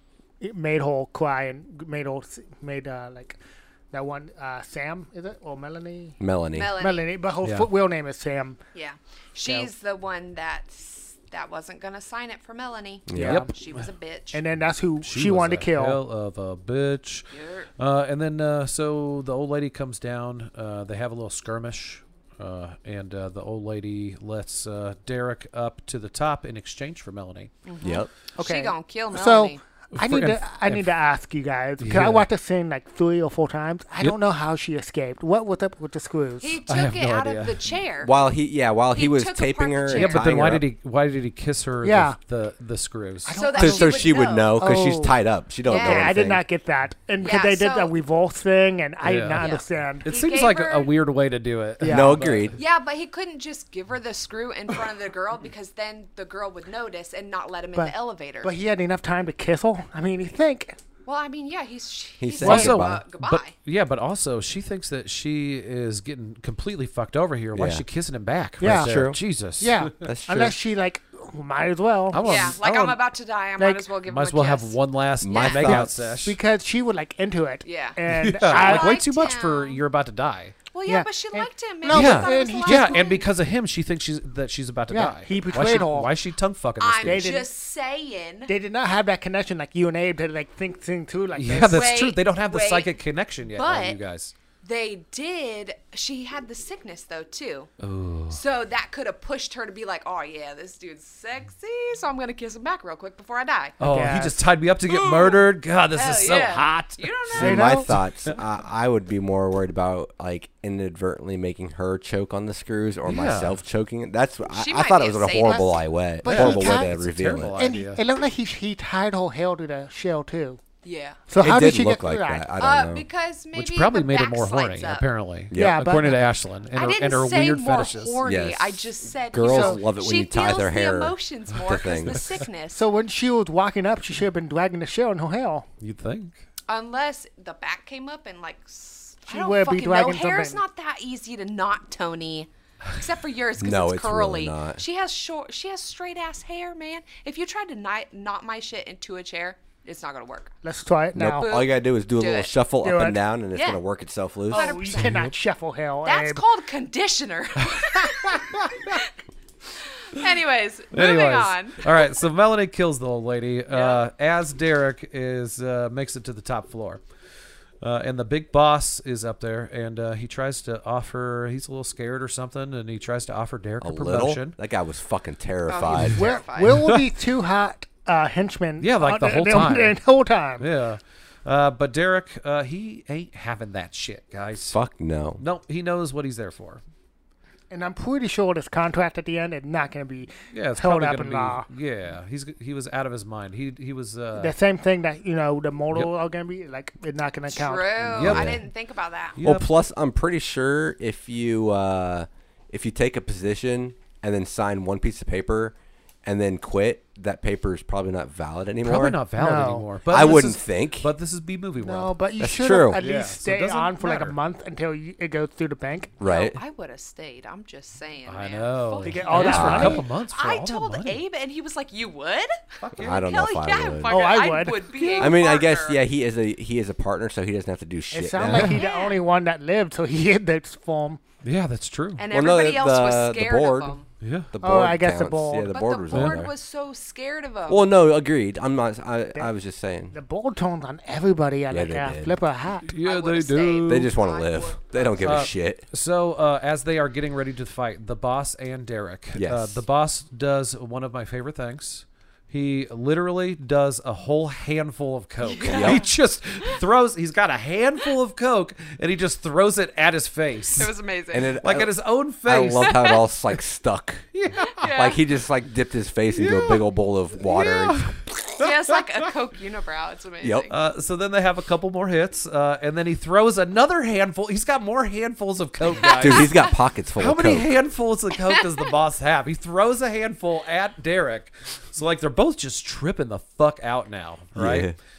it made her cry and made her s- made uh, like that one uh, Sam is it or Melanie? Melanie. Melanie. Melanie, but her Yeah. f- real name is Sam. Yeah. She's the one that's that wasn't gonna sign it for Melanie. Yeah. Yep. She was a bitch. And then that's who she, was wanted a to kill. Hell of a bitch. Yer. Uh, and then uh, so the old lady comes down. Uh, they have a little skirmish, uh, and uh, the old lady lets uh, Derek up to the top in exchange for Melanie. Yep. Okay. She gonna kill So Melanie. I need For- to I and- need to ask you guys because Yeah. I watched this scene like three or four times. I Yep. don't know how she escaped. What was up with the screws? He I took have it no out idea. of the chair. While he, yeah, while he, He was took taping apart her. the and chair. Yeah, but then tying why her did up. he why did he kiss her Yeah. the, the the screws? so that So, she, so would, she would know because Oh. she's tied up. She don't Yeah, know Yeah, anything. I did not get that, and because Yeah, they did so- the reverse thing, and I Yeah. did not Yeah. understand. It He seems gave like a, her- a weird way to do it. Yeah. No, but- agreed. Yeah, but he couldn't just give her the screw in front of the girl because then the girl would notice and not let him in But- the elevator. But he had enough time to kiss her. I mean, you think? well, I mean, yeah, he's He he's said saying Also, goodbye. uh, goodbye. but yeah, but also she thinks that she is getting completely fucked over here. Why is Yeah. she kissing him back? Yeah. right there? True. Jesus. Yeah, That's true. unless she like might as well. I want, yeah, I like I'm want- about to die. I like, might as well give might him as a well kiss. have one last My makeout thoughts- sesh. Because she was like into it. Yeah. And Yeah, I, like way liked too much for him. you're about to die. Well, yeah, Yeah, but she and- liked him. Maybe No, she but- thought it was and the he last just- Yeah, one. and because of him, she thinks she's that she's about to Yeah, die. he why betrayed she, her. Why is she tongue fucking this I'm They dude? didn't- just saying. they did not have that connection like you and Abe to like think things through like Yeah, this. that's Wait, true. They don't have the wait, psychic connection yet, on but- you guys. They did. She had the sickness though too. So that could have pushed her to be like, "Oh yeah, this dude's sexy, so I'm gonna kiss him back real quick before I die." Oh, he guess. just tied me up to get murdered. God, this Hell is so yeah. hot. You don't See, know. You my know? thoughts, I, I would be more worried about like inadvertently making her choke on the screws or Yeah. myself choking it. That's I, She I might thought be it was a a horrible sadist. way, But horrible he way can't- to It's a reveal terrible it. And idea. it looked like he he tied her hair to the shell too. Yeah. So how it did did she look get like through that. I Uh, don't know. because maybe Which probably the made her back more horny, slides up. apparently. Yeah, but- according to Ashlyn and I her, didn't and her say weird more fetishes. horny. Yes. I just said Girls you know, love it when she you tie feels their hair the emotions to more because the things. sickness. So when she was walking up, she should have been dragging the shell in her hair. You'd think. Unless the back came up and like, s- She I don't would be fucking know. dragging Hair's something. not that easy to knot, Tony. Except for yours because No, it's it's really curly. not. She has short. She has straight ass hair, man. If you tried to knot, knot my shit into a chair, it's not gonna work. Let's try it now. Nope. All you gotta do is do a Do little it. shuffle Do up it. and down, and it's Yeah. gonna work itself loose. Oh, you one hundred percent. cannot shuffle hair, That's Abe. called conditioner. Anyways, moving Anyways, on. all right. So Melanie kills the old lady uh, as Derek is uh, makes it to the top floor, uh, and the big boss is up there, and uh, he tries to offer. He's a little scared or something, and he tries to offer Derek a, a promotion. little. That guy was fucking Oh, terrified. he's Where, terrified. where will be two hot uh, henchmen? Yeah, like uh, the whole the, time. The whole time. Yeah, uh, but Derek, uh, he ain't having that shit, guys. Fuck no. No, he knows what he's there for. And I'm pretty sure this contract at the end is not going to be Yeah, it's held probably up gonna in be. law. Yeah, he's he was out of his mind. He he was. Uh, The same thing that, you know, the mortal are going to be, like, it's not going to count. True. Yep. I didn't think about that. Yep. Well, plus I'm pretty sure if you uh, if you take a position and then sign one piece of paper and then quit, that paper is probably not valid anymore. Probably not valid No. anymore. But I this wouldn't is- think. But this is B movie world. No, but you That's should true. at Yeah, least so it stay doesn't on for like a matter. month until you, it goes through the bank. Right. No, I would have stayed. I'm just saying. I man. know. Fuck To get yeah. all It is that for a money? couple months. For I all that told money. Abe, and he was like, "You would?" I don't know Hell if yeah, I would. fucker, Oh, I I would. would be. a I mean, I guess partner. yeah, he is a he is a partner, so he doesn't have to do shit. It sounds now. like he's the only one that lived, so he hit that form. Yeah, that's true. And Well, no, everybody else the- was the scared board- of him. yeah. the Oh, board I guess the counts. board. Yeah, the But board the was board on there. was so scared of him. Well, no, agreed. I'm not. I, I was just saying. The board turns on everybody at Yeah, like they a did. flipper hat. Yeah, they would've do. stayed. They just want I to live. would- They don't give Uh, a shit. So uh, as they are getting ready to fight, the boss and Derek. Yes. Uh, the boss does one of my favorite things. He literally does a whole handful of coke. Yep. He just throws. He's got a handful of coke, and he just throws it at his face, It was amazing. And it, like I, at his own I face. love how it all like stuck. yeah. yeah. Like he just like dipped his face into a big old bowl of water. Yeah. And, yeah, it's like a Coke unibrow. It's amazing. Yep. Uh, so then they have a couple more hits, uh, and then he throws another handful. He's got more handfuls of coke, guys. dude, he's got pockets full How of many coke. handfuls of coke does the boss have? He throws a handful at Derek. So like they're both just tripping the fuck out now, right? Yeah.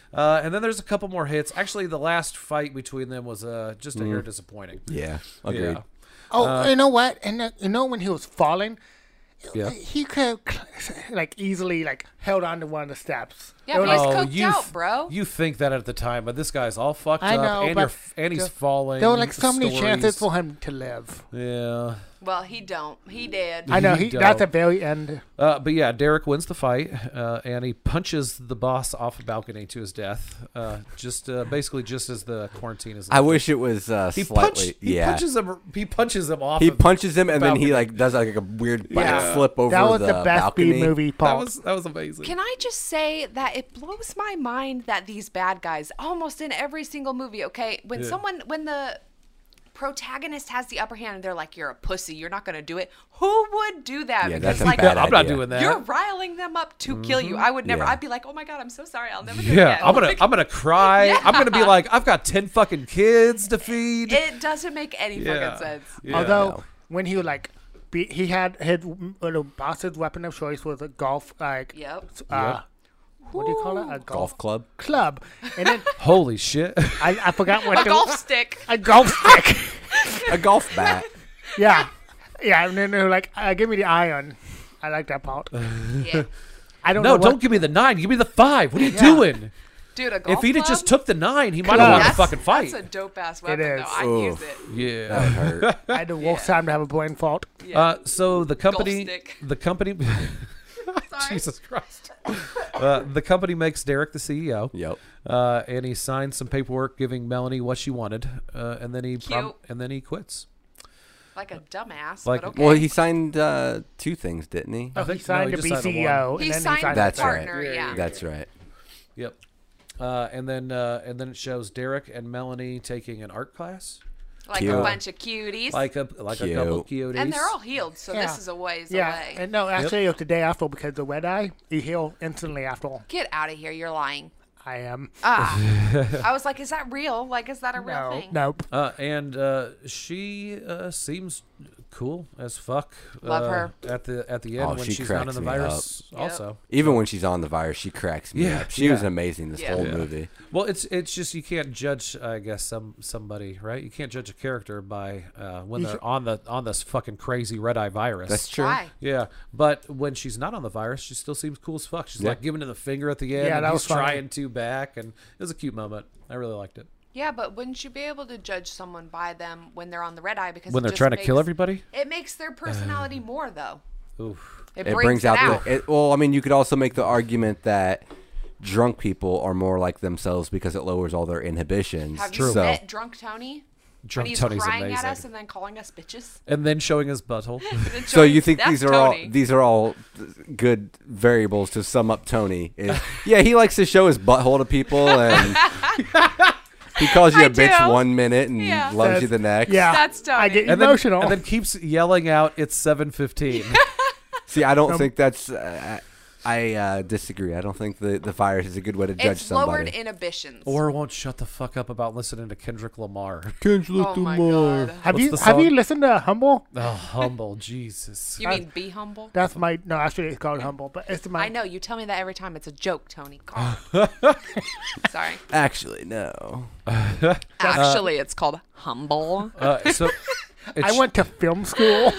Uh, and then there's a couple more hits. Actually, the last fight between them was uh, just a Mm. hair disappointing. Yeah, agreed. Yeah. Oh, Uh, you know what? And uh, you know when he was falling, Yeah. he could like easily like held on to one of the steps. Yeah, It but was he's like- cooked you out, th- bro. You think that at the time, but this guy's all fucked I up, know, and, but you're, f- and he's there- falling. there were like so many chances stories. for him to live. Yeah. Well, he don't. He did. I know You he. That's don't. the very end. Uh, but yeah, Derek wins the fight, uh, and he punches the boss off a balcony to his death. Uh, just uh, basically, just as the quarantine is. I lifted. wish it was uh, he slightly. punched. He yeah, punches him. He punches him off. he of- punches him and then he balcony. like does like a weird back Yeah. flip over That was the, the, best balcony. B movie That part. was that was amazing. Can I just say that it blows my mind that these bad guys, almost in every single movie, okay, when Yeah. someone, when the protagonist has the upper hand and they're like, "You're a pussy, you're not gonna do it," who would do that? Yeah, because that's a like bad I'm not idea. doing that. you're riling them up to kill you. I would never. Yeah. I'd be like, "Oh my god, I'm so sorry. I'll never do it yeah, again." I'm gonna Like, I'm gonna cry. Yeah. I'm gonna be like, I've got ten fucking kids to feed. it doesn't make any yeah. fucking sense. Yeah. Although No. when he would like, be, he had his little boss's weapon of choice was a golf like. Yep. Uh, What do you call it? A golf, Golf club. club. And then Holy shit. I, I forgot what A the, golf stick. a golf stick. A golf bat. Yeah, yeah. And then they're like, uh, "Give me the iron." I like that part. Yeah. I don't No, know. what- don't give me the nine. Give me the five. What are you Yeah. doing? Dude, a golf If he'd have club? just took the nine, he might Club. have won the That's- fucking fight. That's a dope ass weapon, is. though. I'd Oof. use it. Yeah. That would hurt. I had the worst time to have a brain fault. Yeah. Uh, so the company, stick. the company, Sorry. Jesus Christ, uh, the company makes Derek the C E O, Yep. uh, and he signs some paperwork giving Melanie what she wanted, uh, and then he Cute. and then he quits. Like a dumbass, Like- but okay. Well, he signed uh, two things, didn't he? Oh, think- he signed no, he to just be signed the C E O. He and then signed he signed the That's the right. partner, yeah. That's right. Yep. Uh, and then uh, and then it shows Derek and Melanie taking an art class, like Cute. a bunch of cuties. like a like a couple of Cute. cuties. and they're all healed, so Yeah. this is a ways Yeah, away. and no, actually, it was the day after because the red eye, he healed instantly after. Get out of here, you're lying. I am. Ah. I was like, is that real? Like, is that a real No, thing? nope. Uh, and uh, she uh, seems cool as fuck. Love uh, her. at the at the end Oh, when she she's not in cracks the me virus. up. Also, Even when she's on the virus, she cracks me Yeah, up. She was yeah. amazing this Yeah. whole Yeah. movie. well, it's it's just you can't judge, I guess, some somebody, right? You can't judge a character by uh, when You they're should- on the on this fucking crazy red eye virus. That's true. Why? Yeah, but when she's not on the virus, she still seems cool as fuck. She's Yeah. like giving him the finger at the end, Yeah, and that he's was funny. trying to back, and it was a cute moment. I really liked it. Yeah, but wouldn't you be able to judge someone by them when they're on the red eye? Because When it they're just trying to makes, kill everybody, It makes their personality more, though. oof. It, It brings, brings it out, out. the. It, well, I mean, you could also make the argument that drunk people are more like themselves because it lowers all their inhibitions. Have True. you So, met Drunk Tony? Drunk when he's Tony's crying amazing. at us and then calling us bitches. And then showing his butthole. And then so showing, you think "That's these are all Tony." these are all good variables to sum up Tony? Is yeah, he likes to show his butthole to people, and he calls you a I bitch do. one minute and Yeah. loves you the next. Yeah, That's I Tony. get and then, emotional. and then keeps yelling out, "It's seven fifteen." See, I don't Um, think that's. Uh, I uh, disagree. I don't think the the virus is a good way to judge It's somebody. lowered inhibitions. Or won't shut the fuck up about listening to Kendrick Lamar. oh my god. have What's you the have you song? listened to Humble? Oh, humble Jesus. You mean be humble? That's my no. Actually, it's called Humble, but it's my. I know. You tell me that every time. It's a joke, Tony. Calm. Sorry. Actually, no. Actually, it's called humble. Uh, so I it's- went to film school.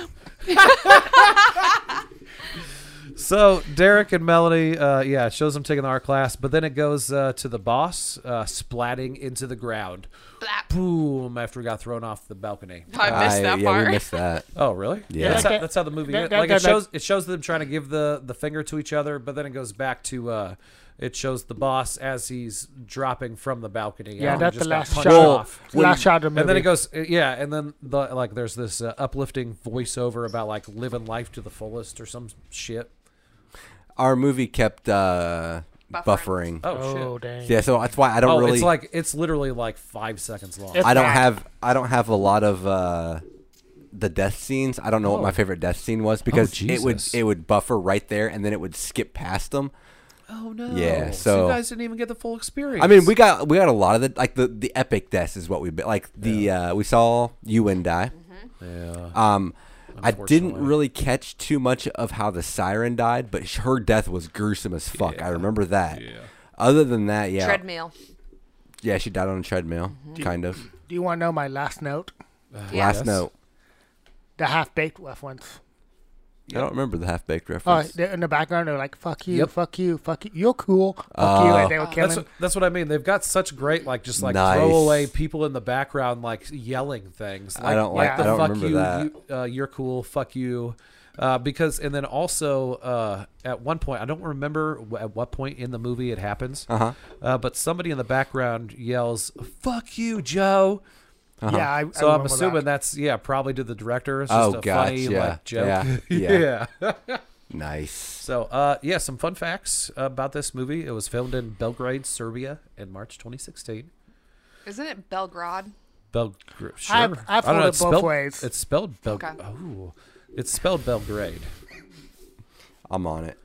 So Derek and Melanie, uh, yeah, it shows them taking the art class, but then it goes uh, to the boss uh, splatting into the ground. Blap. Boom! After he got thrown off the balcony. I missed I- that yeah, part. we missed that. Oh, really? Yeah. That's, Like how, that- that's how the movie that- is. that- Like that- it shows, it shows them trying to give the the finger to each other, but then it goes back to. Uh, it shows the boss as he's dropping from the balcony. Yeah, after he that's the just got last punched shot. off. The last shot of the movie. And then it goes, uh, yeah, and then the like, there's this uh, uplifting voiceover about like living life to the fullest or some shit. Our movie kept uh, Buffering. buffering. Oh, Oh shit. dang! Yeah, so that's why I don't Oh, really. it's like it's literally like five seconds long. It's I don't bad. have. I don't have a lot of uh, the death scenes. I don't know Oh. what my favorite death scene was because it would Jesus. it would buffer right there and then it would skip past them. Oh no! Yeah, so, so- you guys didn't even get the full experience. I mean, we got we got a lot of the like the the epic deaths is what we like the uh, we saw Ewan die. yeah. Um, I didn't Unfortunately. really catch too much of how the siren died, but sh- her death was gruesome as fuck. I Yeah. remember that. Yeah. Other than that, yeah, Treadmill. yeah, she died on a treadmill, Mm-hmm. kind of. Do you want to know my last note? Yeah. Last Yes. note. The half baked reference. I don't remember the half baked Oh, reference. they're in the background, they're like, "Fuck you, Yep. fuck you, fuck you, you're cool, fuck Oh. you," and they were That's killing. That's what, that's what I mean. They've got such great, like, just like Nice. throwaway people in the background, like yelling things. Like, I don't like- the I don't fuck remember you, that. you uh, you're cool, fuck you. Uh, because and then also uh, at one point, I don't remember w- at what point in the movie it happens, Uh-huh. uh, but somebody in the background yells, "Fuck you, Joe." Uh-huh. Yeah, I, So I I'm remember assuming that. that's yeah, probably to the director. It's just Oh, a funny gotcha. like joke. Yeah, yeah. Nice. So, uh, yeah, some fun facts about this movie. It was filmed in Belgrade, Serbia, in March twenty sixteen. Isn't it Belgrade? Belgrade. Sure. I've- I've I don't know, heard it it's both spelled, ways. It's spelled Bel. Okay. Oh, it's spelled Belgrade. I'm on it.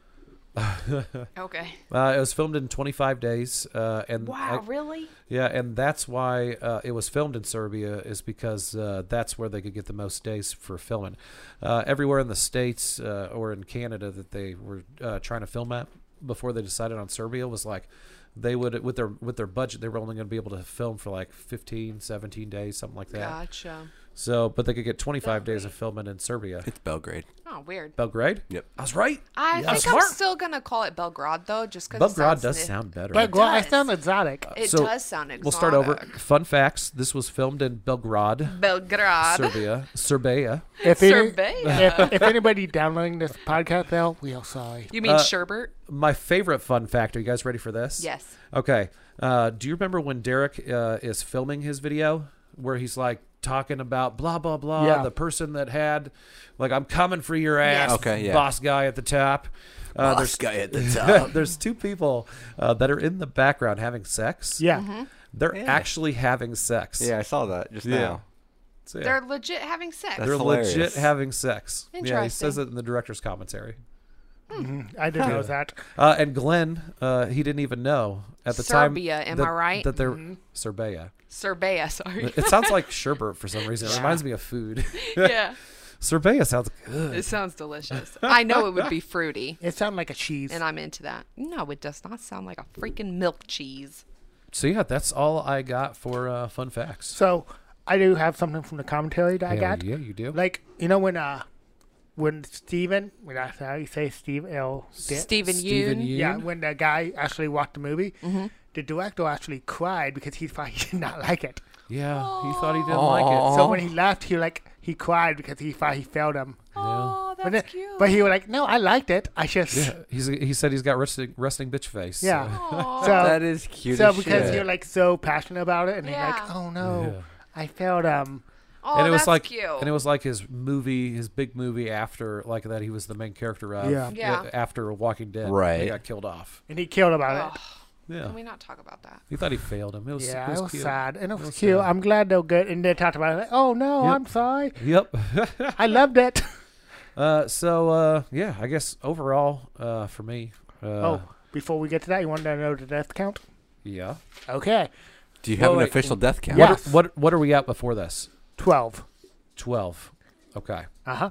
Okay. Uh, it was filmed in twenty-five days, uh, and Wow, I- really? yeah, and that's why uh, it was filmed in Serbia is because uh, that's where they could get the most days for filming. Uh, everywhere in the States uh, or in Canada that they were uh, trying to film at before they decided on Serbia was like they would with their with their budget they were only going to be able to film for like fifteen, seventeen days, something like that. Gotcha. So, but they could get twenty-five days of filming in Serbia. It's Belgrade. Oh, weird. Belgrade? Yep. I was right. I Yeah. think Smart. I'm still gonna call it Belgrade though, just because Belgrade does ni- sound better. But well, I does. sound exotic. It So, does sound exotic. We'll start over. Fun facts. This was filmed in Belgrade, Belgrade. Serbia. Serbia. If, any, Serbia. if, if anybody downloading this podcast, though, we are sorry. You mean Uh, sherbet? My favorite fun fact. Are you guys ready for this? Yes. Okay. Uh, do you remember when Derek uh, is filming his video where he's like talking about blah blah blah, Yeah. the person that had like I'm coming for your ass, Yes. Okay, yeah. boss guy at the top. Uh, Boss there's guy at the top. there's two people uh, that are in the background having sex. Yeah. Mm-hmm. They're Yeah. actually having sex. Yeah, I saw that just Yeah. now. So, yeah. They're legit having sex. That's They're hilarious. legit having sex. Yeah, he says Interesting. it in the director's commentary. I didn't know that. Uh, and Glenn, uh, he didn't even know at the Serbia, time. am that, I right? That they're Serbia. Serbia, sorry. It sounds like sherbet for some reason. It Yeah. reminds me of food. yeah. Serbia sounds good. It sounds delicious. I know it would be fruity, It sounded like a cheese. and I'm into that. No, it does not sound like a freaking milk cheese. So yeah, that's all I got for uh, fun facts. So I do have something from the commentary that I Hell got. yeah, you do. Like, you know when uh when Steven, when that's how you say Steve L. Di- Stephen Stephen Yoon. Yoon. Yeah, when the guy actually watched the movie, Mm-hmm. the director actually cried because he thought he did not like it. Yeah, he thought he didn't Aw. like it. So when he left, he like he cried because he thought he failed him. Oh, But, that's then- cute. but he was like, no, I liked it. I just Yeah, he's he said he's got resting resting bitch face. so- yeah. Aw. So That is cute so as because shit. you're like so passionate about it, and you're Yeah. like, oh no, Yeah. I failed him. Oh, and it was that's like, cute. and it was like his movie, his big movie after, like that he was the main character of. Yeah. Yeah. uh, After Walking Dead, Right. He got killed off. And he killed about it. Ugh, Yeah, Can we not talk about that? he thought he failed him. It was, Yeah, it was, it was cute. sad, and it was, was cute. sad. I'm glad they're good. And they talked about it. Like, oh no, Yep. I'm sorry. Yep. I loved it. uh, so uh, yeah, I guess overall, uh, for me, uh, oh, before we get to that, you wanted to know the death count? yeah. Okay, Do you have Well, an wait, official death count? Yeah. What, Yes. what what are we at before this? twelve. Twelve. Okay. Uh huh.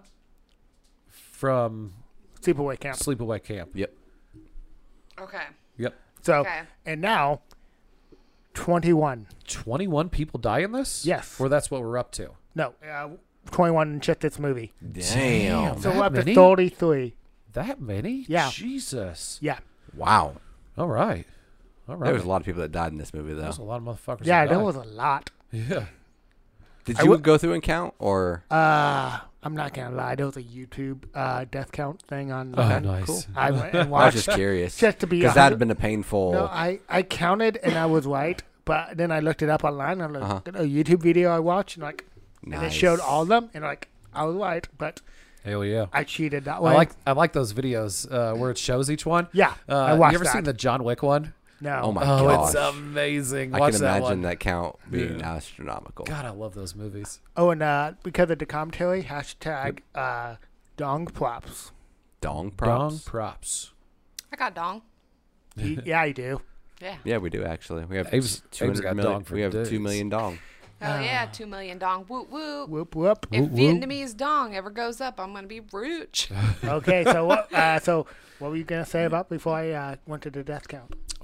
From Sleepaway camp. Sleepaway Camp. Yep. Okay. Yep. So Okay. and now, twenty-one. Twenty-one people die in this. Yes. Or that's what we're up to. No, uh, twenty-one in just this movie. Damn. So That we're up many? to thirty-three. That many? Yeah. Jesus. Yeah. Wow. All right. All right. There was a lot of people that died in this movie, though. There's a lot of motherfuckers. Yeah, that there died. was a lot. Yeah. Did I you would- go through and count, or Uh, I'm not gonna lie. There was a YouTube uh, death count thing on. Oh, uh, nice. Cool. I went and I was watched just curious? just to be Because a that hundred- had been a painful. No, I, I counted and I was right, but then I looked it up online. I looked Uh-huh. at a YouTube video I watched, and like, and it Nice. showed all of them, and like, I was right, but Hell yeah. I cheated that I way. like I like those videos uh, where it shows each one. Yeah, Uh, I watched you ever that. seen the John Wick one? No. Oh my oh, gosh. it's amazing. I Watch can that imagine one. that count being Yeah. astronomical. God, I love those movies. Oh, and uh, because of the commentary, hashtag uh, dong props. Dong Dong props? props. I got dong. He, yeah, I do. Yeah. Yeah, we do actually. We have Abe's- two Abe's hundred got million. dong for We have days. two million dong. Hell yeah, two million dong. Whoop whoop. Whoop whoop. If Whoop, whoop. Vietnamese dong ever goes up, I'm gonna be rich. Okay, so what? Uh, so what were you gonna say about before I uh, went to the death count?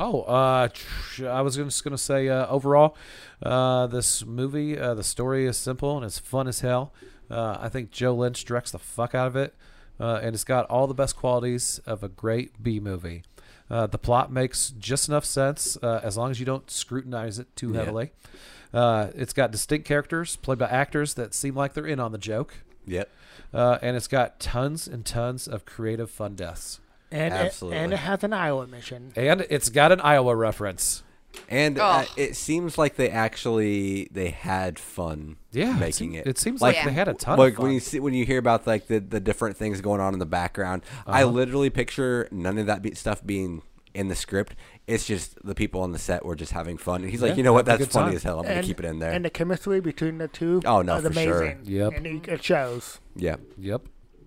Oh, uh, tr- I was just gonna say uh, overall, uh, this movie, uh, the story is simple and it's fun as hell. Uh, I think Joe Lynch directs the fuck out of it, uh, and it's got all the best qualities of a great B movie. Uh, the plot makes just enough sense uh, as long as you don't scrutinize it too Yeah. heavily. Uh, it's got distinct characters played by actors that seem like they're in on the joke, Yep. uh, and it's got tons and tons of creative fun deaths. And Absolutely. It, and it has an Iowa mission. And it's got an Iowa reference. And uh, Oh. it seems like they actually they had fun Yeah, making it, it. it seems like Yeah. they had a ton Like of fun. when you see when you hear about like the, the different things going on in the background, I Uh-huh. literally picture none of that be- stuff being in the script. It's just the people on the set were just having fun. And he's like, Yeah, you know what? having a That's good funny time. as hell. I'm gonna And- keep it in there. And the chemistry between the two Oh, no, is for sure. amazing. Yep. And it, it shows. yeah. Yep.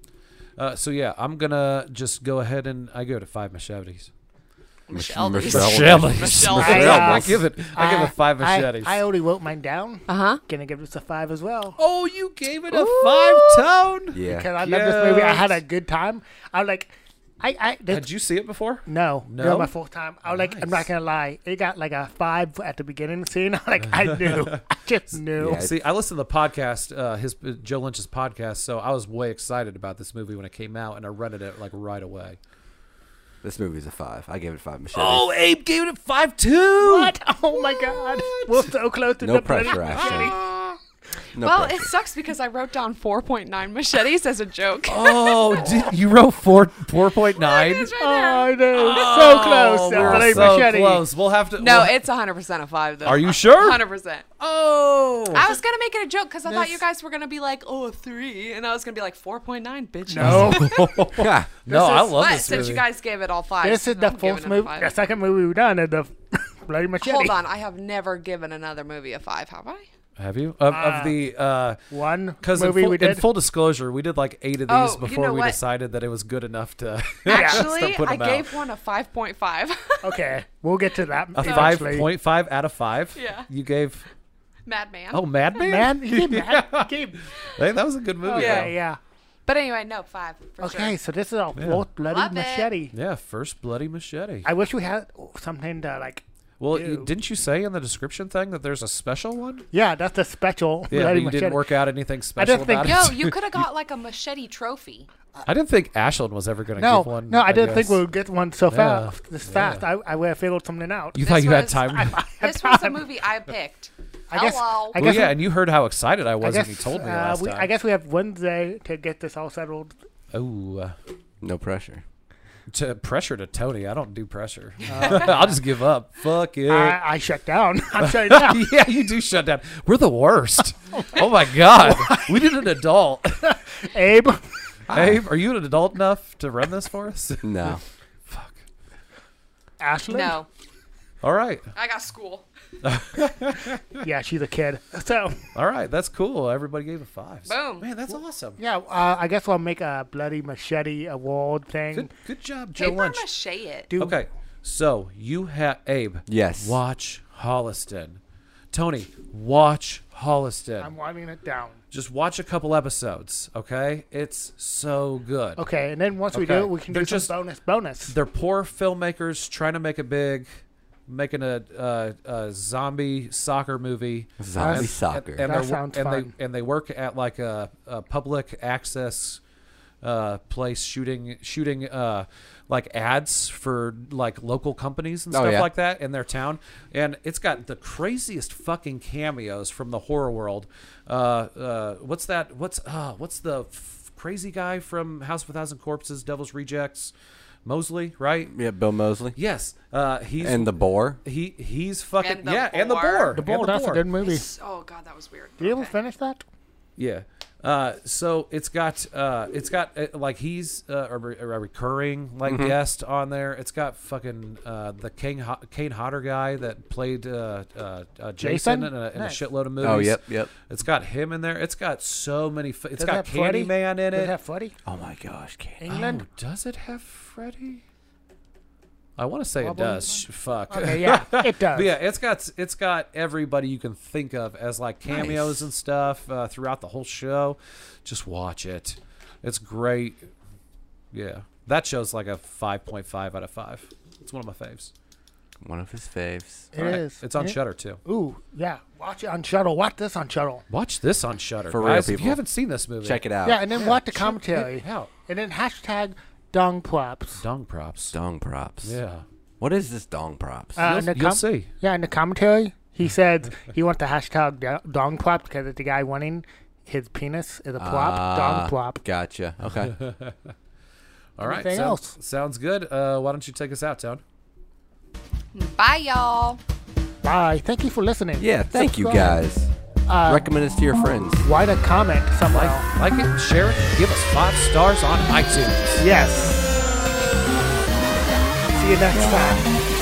Uh, so yeah, I'm gonna just go ahead and I go to five machetes. Michelle. Michelle. Machetes. Michelle. I, I uh, give it. I, give it five I- machetes. I, already wrote mine down. Uh huh. Gonna give this a five as well. oh, you gave it a five tone. Yeah. Because I love this movie. I had a Yes. good time. I was like, I, I, this, Did you see it before? no, No? no, my fourth time. I was like, I'm Nice. not gonna lie. It got like a five at the beginning scene. like I knew, I just knew. Yeah, See, I listened to the podcast, uh, his uh, Joe Lynch's podcast, so I was way excited about this movie when it came out, and I rented it like right away. This movie's a five. I gave it five machetes. Oh, Abe gave it five two. What? Oh my God! We're so close to No the pressure, bloody Ashley. machete. No Well, pressure. it sucks because I wrote down four point nine machetes as a joke. Oh, did, you wrote four four point nine. It's right Oh, there. I know. so close. we're Bloody so machete. close. We'll have to. No, we'll- it's one hundred percent a five, though. Are you sure? one hundred percent. Oh, I was going to make it a joke because I thought This- you guys were going to be like, oh, a three. And I was going to be like, four point nine, bitch. No, Yeah. no, I This is- love but this since movie. you guys gave it all five. this is the I'm giving fourth it a movie. five. The second movie we've done is the bloody machete. Hold on. I have never given another movie a five, have I? Have you of, Uh, of the uh One because in, movie full- we in did. full disclosure, we did like eight of these Oh, you before know we what? decided that it was good enough to Actually, to put I 'em out. gave one a five point five. Okay, we'll get to that. A five eventually. point five out of five. Yeah. You gave Madman. oh Madman. Man, you gave Mad- you gave- Hey, that was a good movie. Okay, though. yeah. But anyway, no, five. For Okay, Sure. so this is our Yeah. fourth bloody Love it. machete. Yeah, first bloody machete. I wish we had something to like. Well, Ew. you, didn't you say in the description thing that there's a special one? Yeah, that's a special Yeah, but bloody you machete. didn't work out anything special just think- about Yo, it. you could have got like a machete trophy. I didn't think Ashland was ever going to No, give one. no, I, didn't think guess. we would get one so Yeah, fast. This yeah. fast, I, I would have figured something out. You This thought you had was- time. I had This was a time. movie I picked. I guess- Hello. I well, guess yeah, we- and you heard how excited I I was guess, when you told me uh, last we, time. I guess we have Wednesday to get this all settled. Oh, uh, No pressure. to pressure to Tony. I don't do pressure. I'll just give up. Fuck it. I, I shut down. I'm shutting down. yeah, you do shut down. We're the worst. oh my god, we need an adult. Abe, Abe, are you an adult enough to run this for us? No. Fuck. Ashley. No, All right, I got school. Yeah, she's a kid. So all right, that's cool. Everybody gave a five. Boom. Man, that's awesome. yeah, uh, I guess we'll make a bloody machete award thing. Good, good job, Joe Paper Lynch. mache it. Do Okay, so you have Abe. Yes. Watch Holliston. Tony, watch Holliston. I'm winding it down. Just watch a couple episodes, okay? It's so good. Okay, and then once we Okay. do it, we can They're do some just- bonus bonus. They're poor filmmakers trying to make it big, making a, uh, a zombie soccer movie. Zombie That's- soccer. That And, they're- sounds and fun. they and they work at like a, a public access uh, place shooting shooting uh, like ads for like local companies and Oh, stuff yeah. like that in their town. And it's got the craziest fucking cameos from the horror world. Uh, uh, what's that? What's uh, what's the f- crazy guy from House of a Thousand Corpses, Devil's Rejects? Mosley, right? Yeah, Bill Mosley. Yes. Uh, he's And the boar. he he's fucking And the yeah, and the boar. boar. The Bull, and that's a good movie. It's- oh god, that was weird. Did you ever Okay. finish that? Yeah. Uh, so it's got uh, it's got uh, like he's uh, a, re- a recurring like Mm-hmm. guest on there. It's got fucking uh, the Kane Ho- Kane Hodder guy that played uh, uh, uh, Jason, Jason? in, a, in Nice. a shitload of movies. Oh, yep, yep. It's got him in there. It's got so many. F- it's Does it got have Freddy? Candyman in Does it. it have Freddy? Oh my gosh, Kane. England? Oh, does it have Freddy? I want to say Probably it does. Sh- Fuck. Okay, yeah, it does. But yeah, it's got it's got everybody you can think of as like cameos Nice. and stuff uh, throughout the whole show. Just watch it. It's great. Yeah, that show's like a five point five out of five. It's one of my faves. One of his faves. It All right. is. It's on It- Shudder too. Ooh, yeah. Watch it on Shuttle. Watch this on Shuttle. Watch this on Shudder, For real, guys. If people. you haven't seen this movie, Check it out. Yeah, and then Yeah, watch the check commentary. it out. And then hashtag Dong Props. Dong props. Dong props. Yeah, What is this dong props? Uh, you'll, in the you'll com- see. Yeah, in the commentary, he said he wants the hashtag do- Dong Prop because it's the guy winning. His penis is a prop. Ah, Dong Prop. Gotcha. Okay. All right, Anything sounds, else? sounds good. Uh, why don't you take us out, Tone? Bye, y'all. Bye. Thank you for listening. Yeah, thank you Subscribe. guys. Uh, Recommend us to your friends. Write a comment somewhere. Like, like it, share it, give us five stars on iTunes. Yes. See you next time.